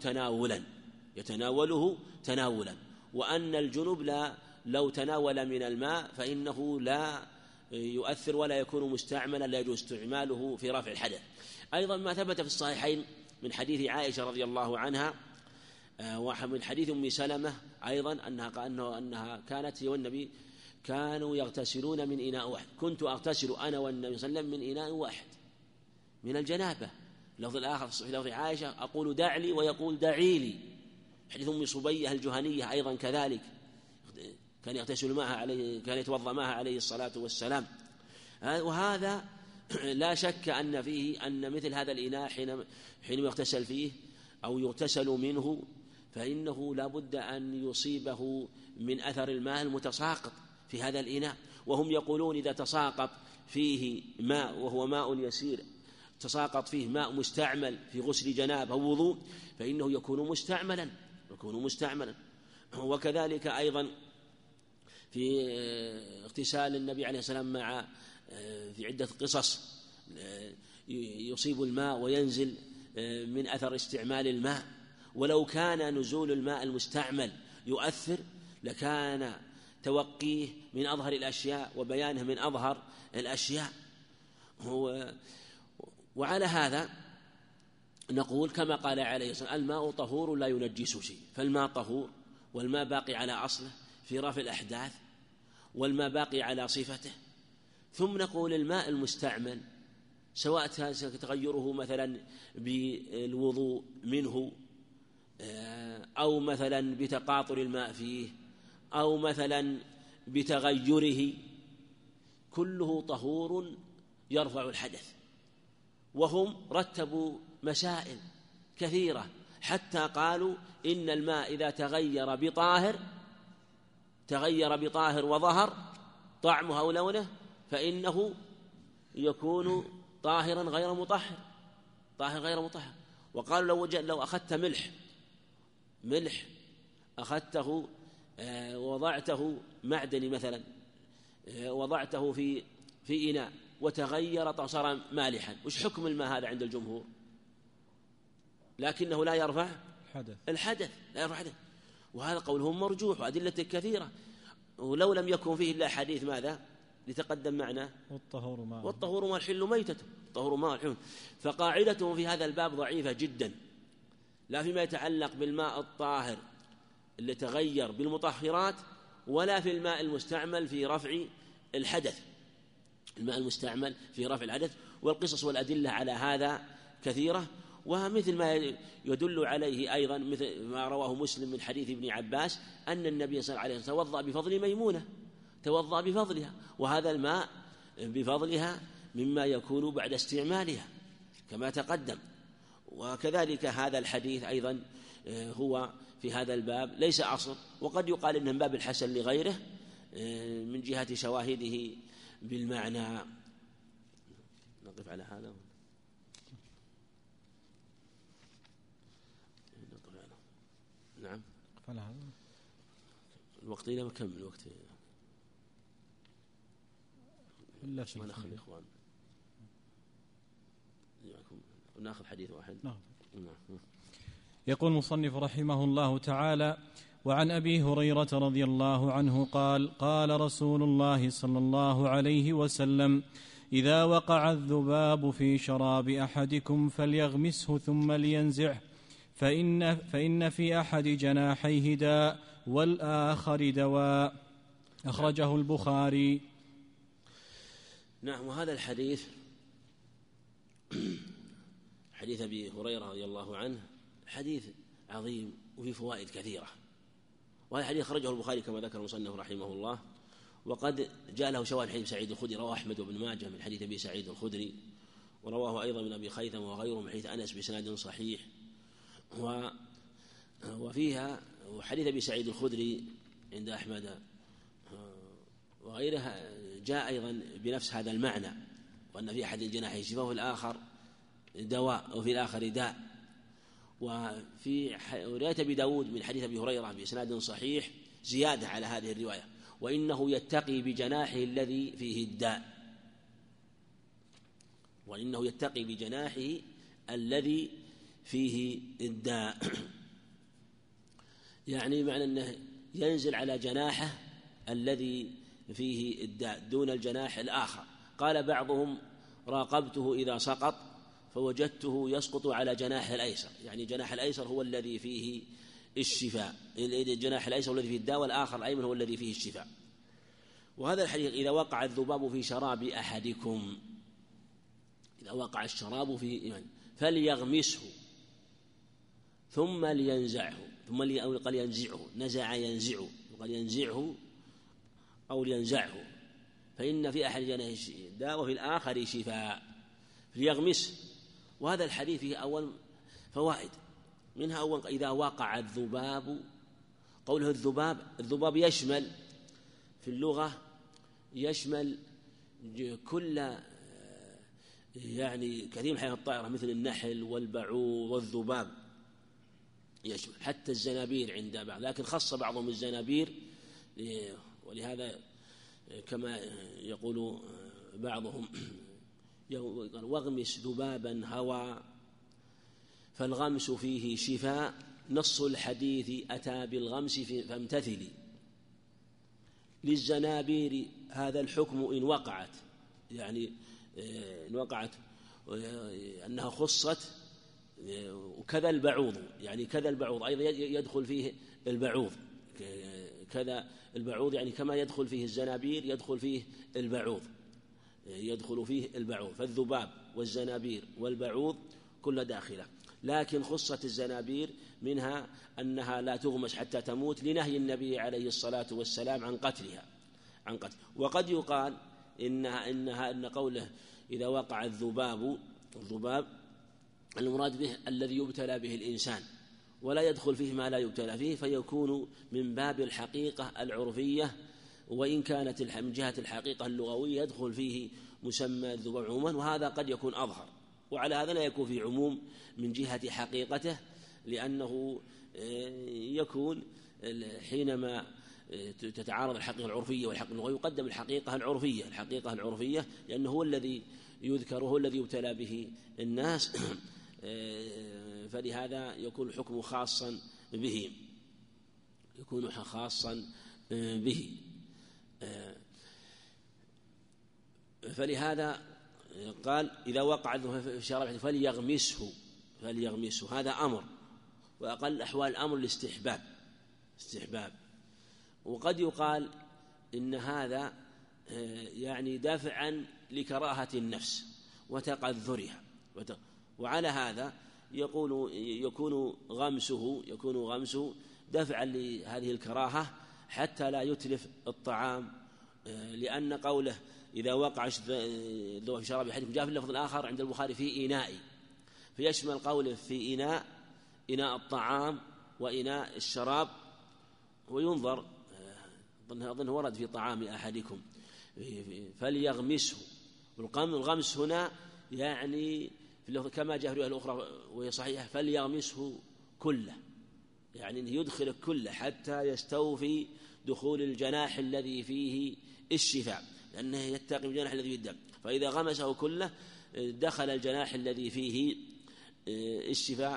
[SPEAKER 2] تناولا، وأن الجنب لو تناول من الماء فإنه لا يؤثر ولا يكون مستعملا، لا يجوز استعماله في رفع الحدث. أيضا ما ثبت في الصحيحين من حديث عائشة رضي الله عنها ومن حديث أم سلمة أيضا أنها كانت هي والنبي كانوا يغتسلون من إناء واحد، كنت أغتسل أنا والنبي صلى الله عليه وسلم من إناء واحد من الجنابة. لفظ الآخر في لفظ عائشة أقول دع لي ويقول دعي لي. حديث أم صبية الجهنية أيضا كذلك كان يغتسل معها كان يتوضأ معها عليه الصلاة والسلام. وهذا لا شك أن فيه أن مثل هذا الإناء حينما يغتسل فيه أو يغتسل منه فإنه لا بد أن يصيبه من أثر الماء المتساقط في هذا الإناء، وهم يقولون إذا تساقط فيه ماء وهو ماء يسير تساقط فيه ماء مستعمل في غسل جنابة أو وضوء فإنه يكون مستعملا. وكذلك أيضا في اغتسال النبي عليه السلام مع في عدة قصص يصيب الماء وينزل من أثر استعمال الماء، ولو كان نزول الماء المستعمل يؤثر لكان توقيه من أظهر الأشياء وبيانه من أظهر الأشياء. وعلى هذا نقول كما قال عليه الصلاة والسلام الماء طهور لا ينجس شيء، فالماء طهور والماء باقي على أصله في رفع الأحداث والماء باقي على صفته. ثم نقول الماء المستعمل سواء تغيره مثلا بالوضوء منه أو مثلا بتقاطر الماء فيه أو مثلا بتغيره كله طهور يرفع الحدث. وهم رتبوا مسائل كثيرة حتى قالوا إن الماء إذا تغير بطاهر وظهر طعمه أو لونه فإنه يكون طاهرا غير مطهر. وقالوا لو أخذت ملح أخذته وضعته معدني مثلا وضعته في إناء وتغير صار مالحا، وش حكم الماء هذا عند الجمهور؟ لكنه لا يرفع الحدث، وهذا قولهم مرجوح وأدلة كثيرة، ولو لم يكن فيه إلا حديث ماذا لتقدم معنا والطهور ما الحل ميتته، فقاعدتهم في هذا الباب ضعيفة جدا، لا فيما يتعلق بالماء الطاهر اللي تغير بالمطهرات ولا في الماء المستعمل في رفع الحدث. والقصص والأدلة على هذا كثيرة، ومثل ما يدل عليه أيضا مثل ما رواه مسلم من حديث ابن عباس أن النبي صلى الله عليه وسلم توضأ بفضل ميمونة، توضأ بفضلها، وهذا الماء بفضلها مما يكون بعد استعمالها كما تقدم. وكذلك هذا الحديث أيضا هو في هذا الباب ليس أصل، وقد يقال إنه من باب الحسن لغيره من جهة شواهده بالمعنى. نقف على هذا. نعم الوقت إلى كم الوقت؟
[SPEAKER 1] لا شيء.
[SPEAKER 2] ونأخذ الإخوان نأخذ حديث واحد.
[SPEAKER 1] نعم. يقول المصنف رحمه الله تعالى: وعن أبي هريرة رضي الله عنه قال: قال رسول الله صلى الله عليه وسلم: إذا وقع الذباب في شراب أحدكم فليغمسه ثم لينزعه، فإن في أحد جناحيه داء والآخر دواء. أخرجه البخاري.
[SPEAKER 2] نعم. وهذا الحديث حديث أبي هريرة رضي الله عنه حديث عظيم وفي فوائد كثيرة. وهذا الحديث خرجه البخاري كما ذكر المصنف رحمه الله، وقد جاء له شواهد حديث سعيد الخدري، رواه أحمد بن ماجه من حديث أبي سعيد الخدري، ورواه أيضا من أبي خيثم وغيره من حديث أنس بإسناد صحيح. وفيها وحديث أبي سعيد الخدري عند أحمد وغيرها جاء أيضا بنفس هذا المعنى، وأن في أحد الجناحين شفاء وفي الآخر دواء وفي الآخر داء. وفي رواية أبي داود من حديث أبي هريرة بإسناد صحيح زيادة على هذه الرواية: وإنه يتقي بجناحه الذي فيه الداء، وإنه يتقي بجناحه الذي فيه الداء. يعني معنى أنه ينزل على جناحه الذي فيه الداء دون الجناح الآخر. قال بعضهم: راقبته إذا سقط فوجدته يسقط على جناح الأيسر، يعني جناح الأيسر هو الذي فيه الشفاء، الجناح الأيسر الذي فيه الداء والآخر الأيمن هو الذي فيه الشفاء. وهذا الحديث: إذا وقع الذباب في شراب أحدكم، إذا وقع الشراب في فليغمسه ثم لينزعه، قال ينزعه، نزع ينزعه، قال ينزعه أو لينزعه، فإن في أحد جناحيه داء وفي الآخر شفاء. ليغمس. وهذا الحديث فيه أول فوائد، منها أول: إذا وقع الذباب. قوله الذباب يشمل في اللغة يشمل كل يعني كثير من حيوانات الطائرة مثل النحل والبعوض والذباب، يشمل حتى الزنابير عند بعض، لكن خص بعضهم الزنابير، ولهذا كما يقول بعضهم: واغمس ذبابا هوى فالغمس فيه شفاء، نص الحديث أتى بالغمس فامتثلي. للزنابير هذا الحكم إن وقعت، يعني إن وقعت أنها خصت. وكذا البعوض، يعني كذا البعوض أيضا يدخل فيه البعوض، كذا البعوض يعني كما يدخل فيه الزنابير يدخل فيه البعوض، يدخل فيه البعوض. فالذباب والزنابير والبعوض كل داخلة، لكن خصت الزنابير منها أنها لا تغمس حتى تموت لنهي النبي عليه الصلاة والسلام عن قتلها. وقد يقال إن قوله إذا وقع الذباب المراد به الذي يبتلى به الإنسان، ولا يدخل فيه ما لا يبتلى فيه، فيكون من باب الحقيقة العرفية، وإن كانت من جهة الحقيقة اللغوية يدخل فيه مسمى الذباب عموما، وهذا قد يكون أظهر. وعلى هذا لا يكون فيه عموم من جهة حقيقته، لأنه يكون حينما تتعارض الحقيقة العرفية والحقيقة اللغوية يقدم الحقيقة العرفية لأنه هو الذي يذكر وهو الذي يبتلى به الناس، فلهذا يكون الحكم خاصا به، فلهذا قال إذا وقع في الشراب فليغمسه. هذا أمر، وأقل أحوال الأمر الاستحباب. وقد يقال إن هذا يعني دافعا لكراهة النفس وتقذرها، وعلى هذا يكون غمسه دفعا لهذه الكراهة حتى لا يتلف الطعام، لأن قوله إذا وقع في شراب أحدكم جاء في اللفظ الآخر عند البخاري في إناء، فيشمل قوله في إناء الطعام وإناء الشراب. وينظر أظن ورد في طعام أحدكم فليغمسه. الغمس هنا يعني كما جاء في الرواية الأخرى وهي صحيحة فليغمسه كله، يعني أنه يدخل كله حتى يستوفي دخول الجناح الذي فيه الشفاء، لأنه يتقي الجناح الذي فيه الدم، فإذا غمسه كله دخل الجناح الذي فيه الشفاء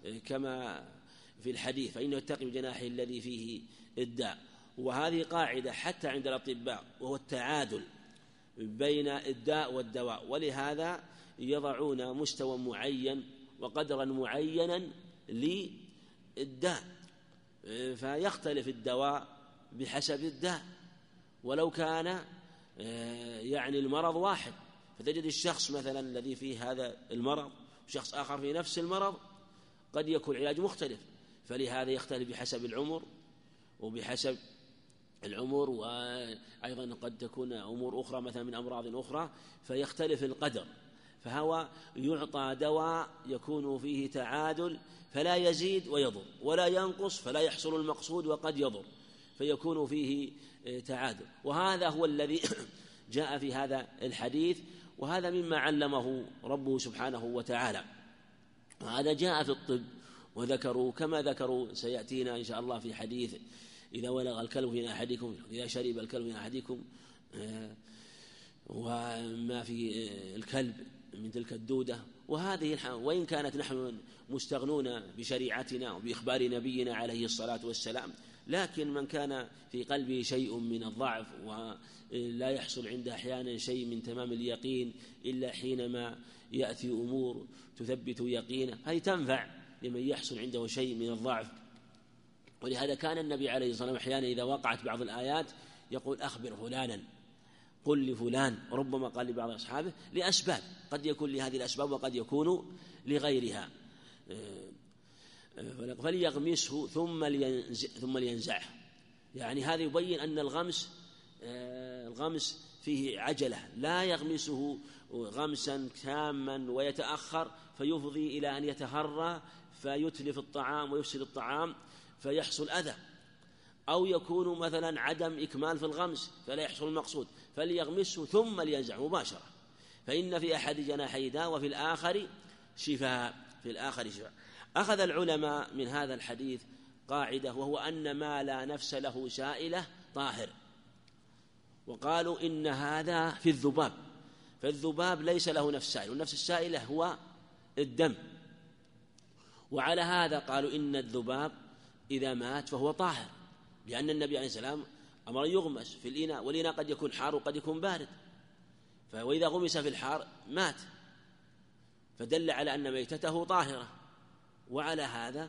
[SPEAKER 2] كما في الحديث فإنه يتقي بجناحه الذي فيه الداء. وهذه قاعدة حتى عند الأطباء، وهو التعادل بين الداء والدواء، ولهذا يضعون مستوى معين وقدرا معينا للداء، فيختلف الدواء بحسب الداء. ولو كان يعني المرض واحد، فتجد الشخص مثلا الذي فيه هذا المرض وشخص آخر في نفس المرض قد يكون العلاج مختلف، فلهذا يختلف بحسب العمر وبحسب العمر، وأيضا قد تكون أمور أخرى مثلا من أمراض أخرى فيختلف القدر. فهو يعطى دواء يكون فيه تعادل فلا يزيد ويضر، ولا ينقص فلا يحصل المقصود وقد يضر، فيكون فيه تعادل. وهذا هو الذي جاء في هذا الحديث، وهذا مما علمه ربه سبحانه وتعالى. وهذا جاء في الطب، وذكروا كما ذكروا سيأتينا إن شاء الله في حديث إذا ولغ الكلب في أحدكم، إذا شرب الكلب من أحدكم، وما في الكلب من تلك الدودة. وهذه وإن كانت نحن مستغنون بشريعتنا وبإخبار نبينا عليه الصلاة والسلام، لكن من كان في قلبه شيء من الضعف ولا يحصل عنده أحيانا شيء من تمام اليقين إلا حينما يأتي أمور تثبت يقينه، هذه تنفع لمن يحصل عنده شيء من الضعف. ولهذا كان النبي عليه الصلاة والسلام أحيانا إذا وقعت بعض الآيات يقول أخبر فلانا، قل لفلان، ربما قال لبعض أصحابه لأسباب، قد يكون لهذه الأسباب وقد يكون لغيرها، فليغمسه ثم لينزعه. يعني هذا يبين أن الغمس فيه عجلة، لا يغمسه غمسا تاما ويتأخر فيفضي إلى أن يتهرى فيتلف الطعام ويفسد الطعام فيحصل أذى، أو يكون مثلا عدم إكمال في الغمس فلا يحصل المقصود، فليغمسه ثم لينزعه مباشرة، فإن في أحد جناحي داء وفي الآخر شفاء. أخذ العلماء من هذا الحديث قاعدة، وهو أن ما لا نفس له سائلة طاهر، وقالوا إن هذا في الذباب، فالذباب ليس له نفس سائلة، والنفس السائلة هو الدم. وعلى هذا قالوا إن الذباب إذا مات فهو طاهر، لأن النبي عليه السلام أمر يغمس في الإناء، والإناء قد يكون حار وقد يكون بارد، وإذا غمس في الحار مات، فدل على أن ميتته طاهرة. وعلى هذا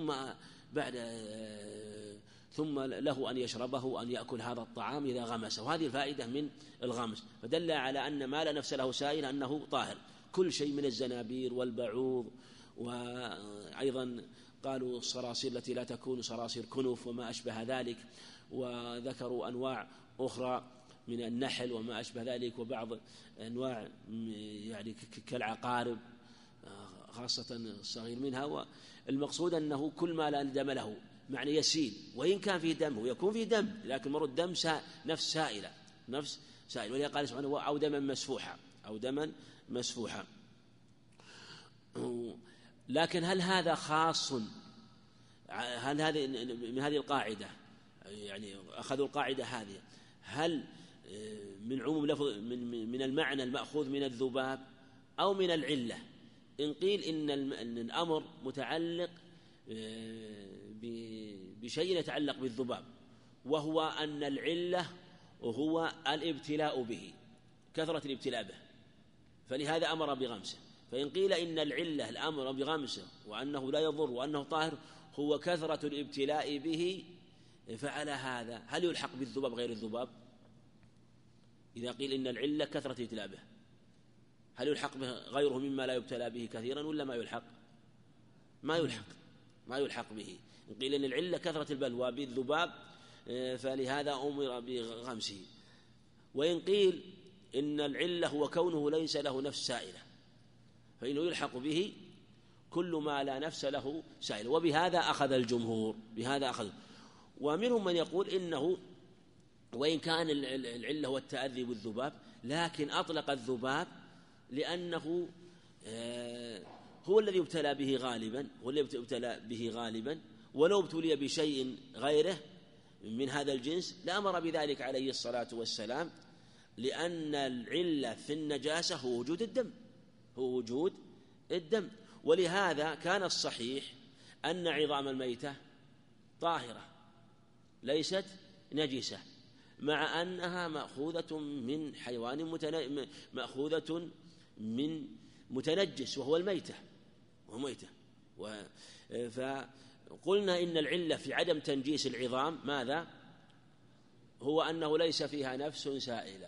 [SPEAKER 2] ثم له أن يشربه أن يأكل هذا الطعام إذا غمسه، وهذه الفائدة من الغمس، فدل على أن ما لا نفس له سائل أنه طاهر. كل شيء من الزنابير والبعوض، وأيضا قالوا الصراصير التي لا تكون صراصير كنف وما أشبه ذلك، وذكروا أنواع أخرى من النحل وما أشبه ذلك، وبعض أنواع يعني كالعقارب خاصة الصغير منها. والمقصود أنه كل ما لا دم له، معنى يسيل، وإن كان فيه دم هو يكون فيه دم، لكن مرة الدم نفس سائلة، ولذلك قال سبحانه أو دما مسفوحا. لكن هل هذا خاص؟ هل هذه من هذه القاعدة، يعني أخذوا القاعدة هذه، هل من عموم لفظ من المعنى المأخوذ من الذباب أو من العلة؟ إن قيل إن الأمر متعلق بشيء يتعلق بالذباب، وهو أن العلة هو الابتلاء به، كثرة الابتلاء به، فلهذا أمر بغمسه. فإن قيل إن العلة الأمر بغمسه وأنه لا يضر وأنه طاهر هو كثرة الابتلاء به، فعلى هذا هل يلحق بالذباب غير الذباب؟ إذا قيل إن العلة كثرة الابتلاء به، هل يلحق به غيره مما لا يبتلى به كثيرا ولا ما يلحق؟ ما يلحق به. إن قيل إن العلة كثرة البلوى بالذباب فلهذا أمر بغمسه. وإن قيل إن العلة هو كونه ليس له نفس سائلة، فإنه يلحق به كل ما لا نفس له سائلة. وبهذا أخذ الجمهور، ومنهم من يقول إنه وإن كان العلة هو التأذي بالذباب، لكن أطلق الذباب لأنه هو الذي يبتلى به غالبا، ولو ابتلي بشيء غيره من هذا الجنس لأمر بذلك عليه الصلاة والسلام، لأن العلة في النجاسة هو وجود الدم. ولهذا كان الصحيح أن عظام الميتة طاهرة ليست نجسة، مع أنها مأخوذة من حيوان مأخوذة من متنجس وهو الميتة، فقلنا إن العلة في عدم تنجيس العظام ماذا؟ هو أنه ليس فيها نفس سائلة.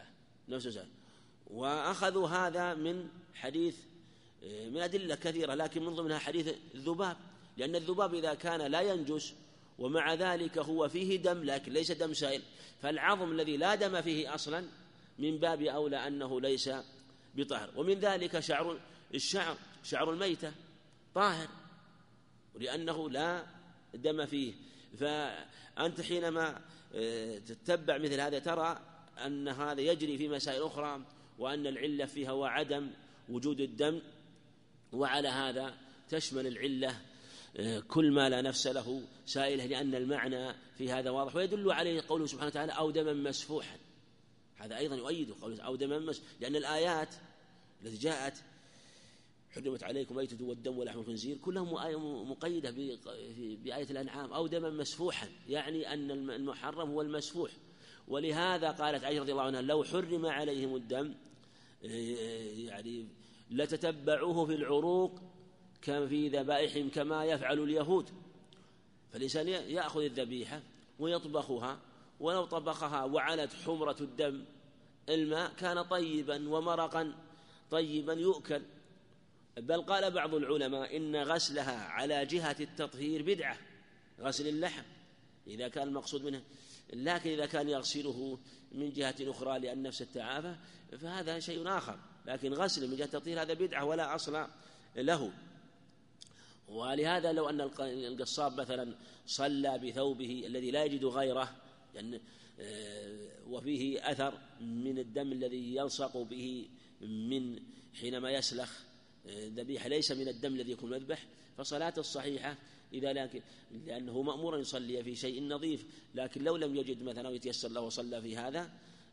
[SPEAKER 2] وأخذوا هذا من حديث من أدلة كثيرة، لكن من ضمنها حديث الذباب، لأن الذباب إذا كان لا ينجس ومع ذلك هو فيه دم لكن ليس دم سائل، فالعظم الذي لا دم فيه أصلا من باب أولى أنه ليس بطاهر. ومن ذلك شعر الميتة طاهر لأنه لا دم فيه. فأنت حينما تتبع مثل هذا ترى أن هذا يجري في مسائل أخرى، وأن العلة فيها وعدم وجود الدم، وعلى هذا تشمل العلة كل ما لا نفس له سائلة، لأن المعنى في هذا واضح. ويدل عليه قوله سبحانه وتعالى أو دما مسفوحا، هذا أيضا يؤيد قوله أو دما مسفوحا، لأن الآيات التي جاءت حرمت عليكم الميتة والدم ولحم الخنزير كلها مقيدة بآية الأنعام أو دما مسفوحا، يعني أن المحرم هو المسفوح. ولهذا قالت عائشة رضي الله عنها لو حرم عليهم الدم يعني لتتبعوه في العروق كان في ذبائحهم كما يفعل اليهود. فالإنسان يأخذ الذبيحة ويطبخها، ولو طبخها وعلت حمرة الدم الماء كان طيبا ومرقا طيبا يؤكل. بل قال بعض العلماء إن غسلها على جهة التطهير بدعة، غسل اللحم إذا كان المقصود منه، لكن إذا كان يغسله من جهة أخرى لأن نفس التعافى فهذا شيء آخر، لكن غسل من جهة التطهير هذا بدعة ولا أصل له. ولهذا لو أن القصاب مثلا صلى بثوبه الذي لا يجد غيره يعني وفيه أثر من الدم الذي يلصق به من حينما يسلخ ذبيحة ليس من الدم الذي يكون مذبح، فصلاة الصحيحة لأنه مأمور يصلي في شيء نظيف، لكن لو لم يجد مثلا ويتيسر له وصلى في هذا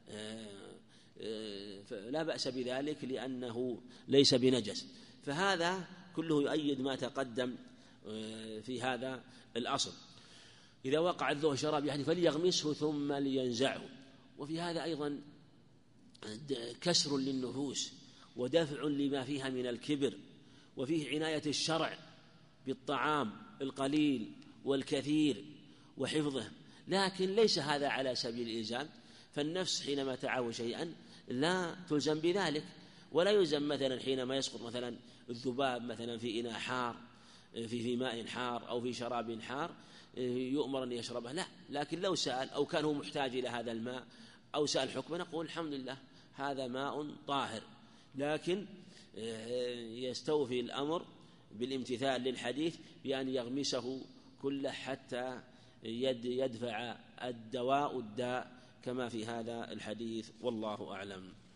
[SPEAKER 2] لا بأس بذلك لأنه ليس بنجس. فهذا كله يؤيد ما تقدم في هذا الأصل. إذا وقع الذوق شراب يعني فليغمسه ثم لينزعه. وفي هذا أيضا كسر للنفوس ودفع لما فيها من الكبر، وفيه عناية الشرع بالطعام القليل والكثير وحفظه، لكن ليس هذا على سبيل الإلزام. فالنفس حينما تعاو شيئا لا تلزم بذلك، ولا يلزم مثلا حينما يسقط مثلا الذباب مثلا في إناء حار في ماء حار أو في شراب حار يؤمر أن يشربه، لا. لكن لو سأل أو كان هو محتاج إلى هذا الماء أو سأل حكما نقول الحمد لله هذا ماء طاهر، لكن يستوفي الأمر بالامتثال للحديث بأن يغمسه كله حتى يدفع الدواء كما في هذا الحديث، والله أعلم.